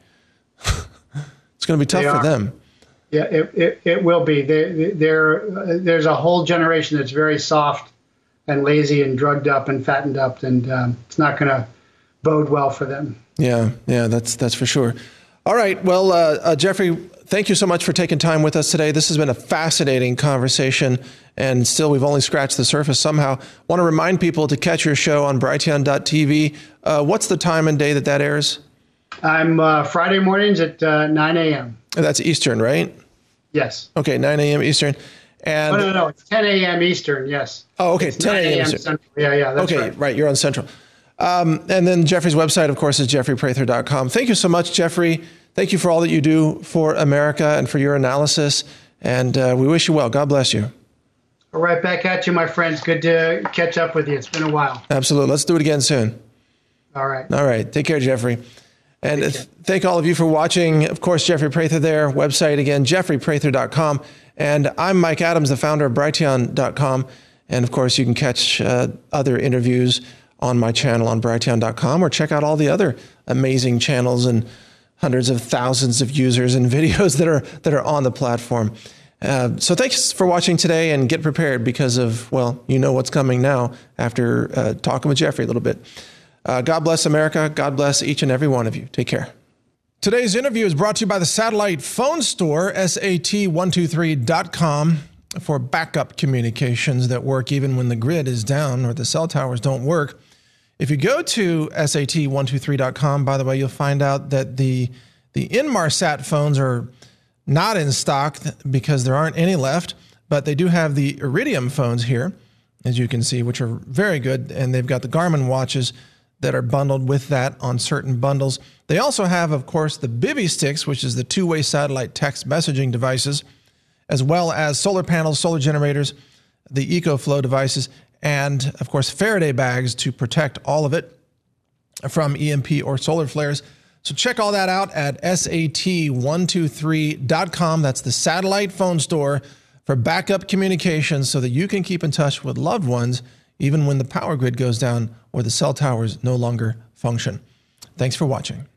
It's going to be tough for them. Yeah, it will be. There's a whole generation that's very soft and lazy and drugged up and fattened up, and it's not going to bode well for them. Yeah, that's for sure. All right, well, Jeffrey, thank you so much for taking time with us today. This has been a fascinating conversation, and still we've only scratched the surface somehow. Want to remind people to catch your show on Brighteon.tv. What's the time and day that airs? I'm Friday mornings at 9 a.m. That's Eastern, right? Yes. Okay, 9 a.m. Eastern. And no, it's 10 a.m. Eastern, yes. Oh, okay, it's 10 a.m. Eastern. Central. Yeah, that's okay, right, you're on Central. And then Jeffrey's website, of course, is jeffreyprather.com. Thank you so much, Jeffrey. Thank you for all that you do for America and for your analysis. And we wish you well. God bless you. All right, back at you, my friends. Good to catch up with you. It's been a while. Absolutely. Let's do it again soon. All right. Take care, Jeffrey. And thank all of you for watching. Of course, Jeffrey Prather there. Website again, jeffreyprather.com. And I'm Mike Adams, the founder of Brighteon.com. And of course, you can catch other interviews on my channel on Brighteon.com, or check out all the other amazing channels and hundreds of thousands of users and videos that are on the platform. So thanks for watching today, and get prepared because of, what's coming now after talking with Jeffrey a little bit. God bless America. God bless each and every one of you. Take care. Today's interview is brought to you by the Satellite Phone Store, SAT123.com, for backup communications that work even when the grid is down or the cell towers don't work. If you go to SAT123.com, by the way, you'll find out that the Inmarsat phones are not in stock because there aren't any left, but they do have the Iridium phones here, as you can see, which are very good, and they've got the Garmin watches that are bundled with that on certain bundles. They also have, of course, the Bivy Sticks, which is the two-way satellite text messaging devices, as well as solar panels, solar generators, the EcoFlow devices, and, of course, Faraday bags to protect all of it from EMP or solar flares. So check all that out at SAT123.com. That's the Satellite Phone Store, for backup communications so that you can keep in touch with loved ones even when the power grid goes down or the cell towers no longer function. Thanks for watching.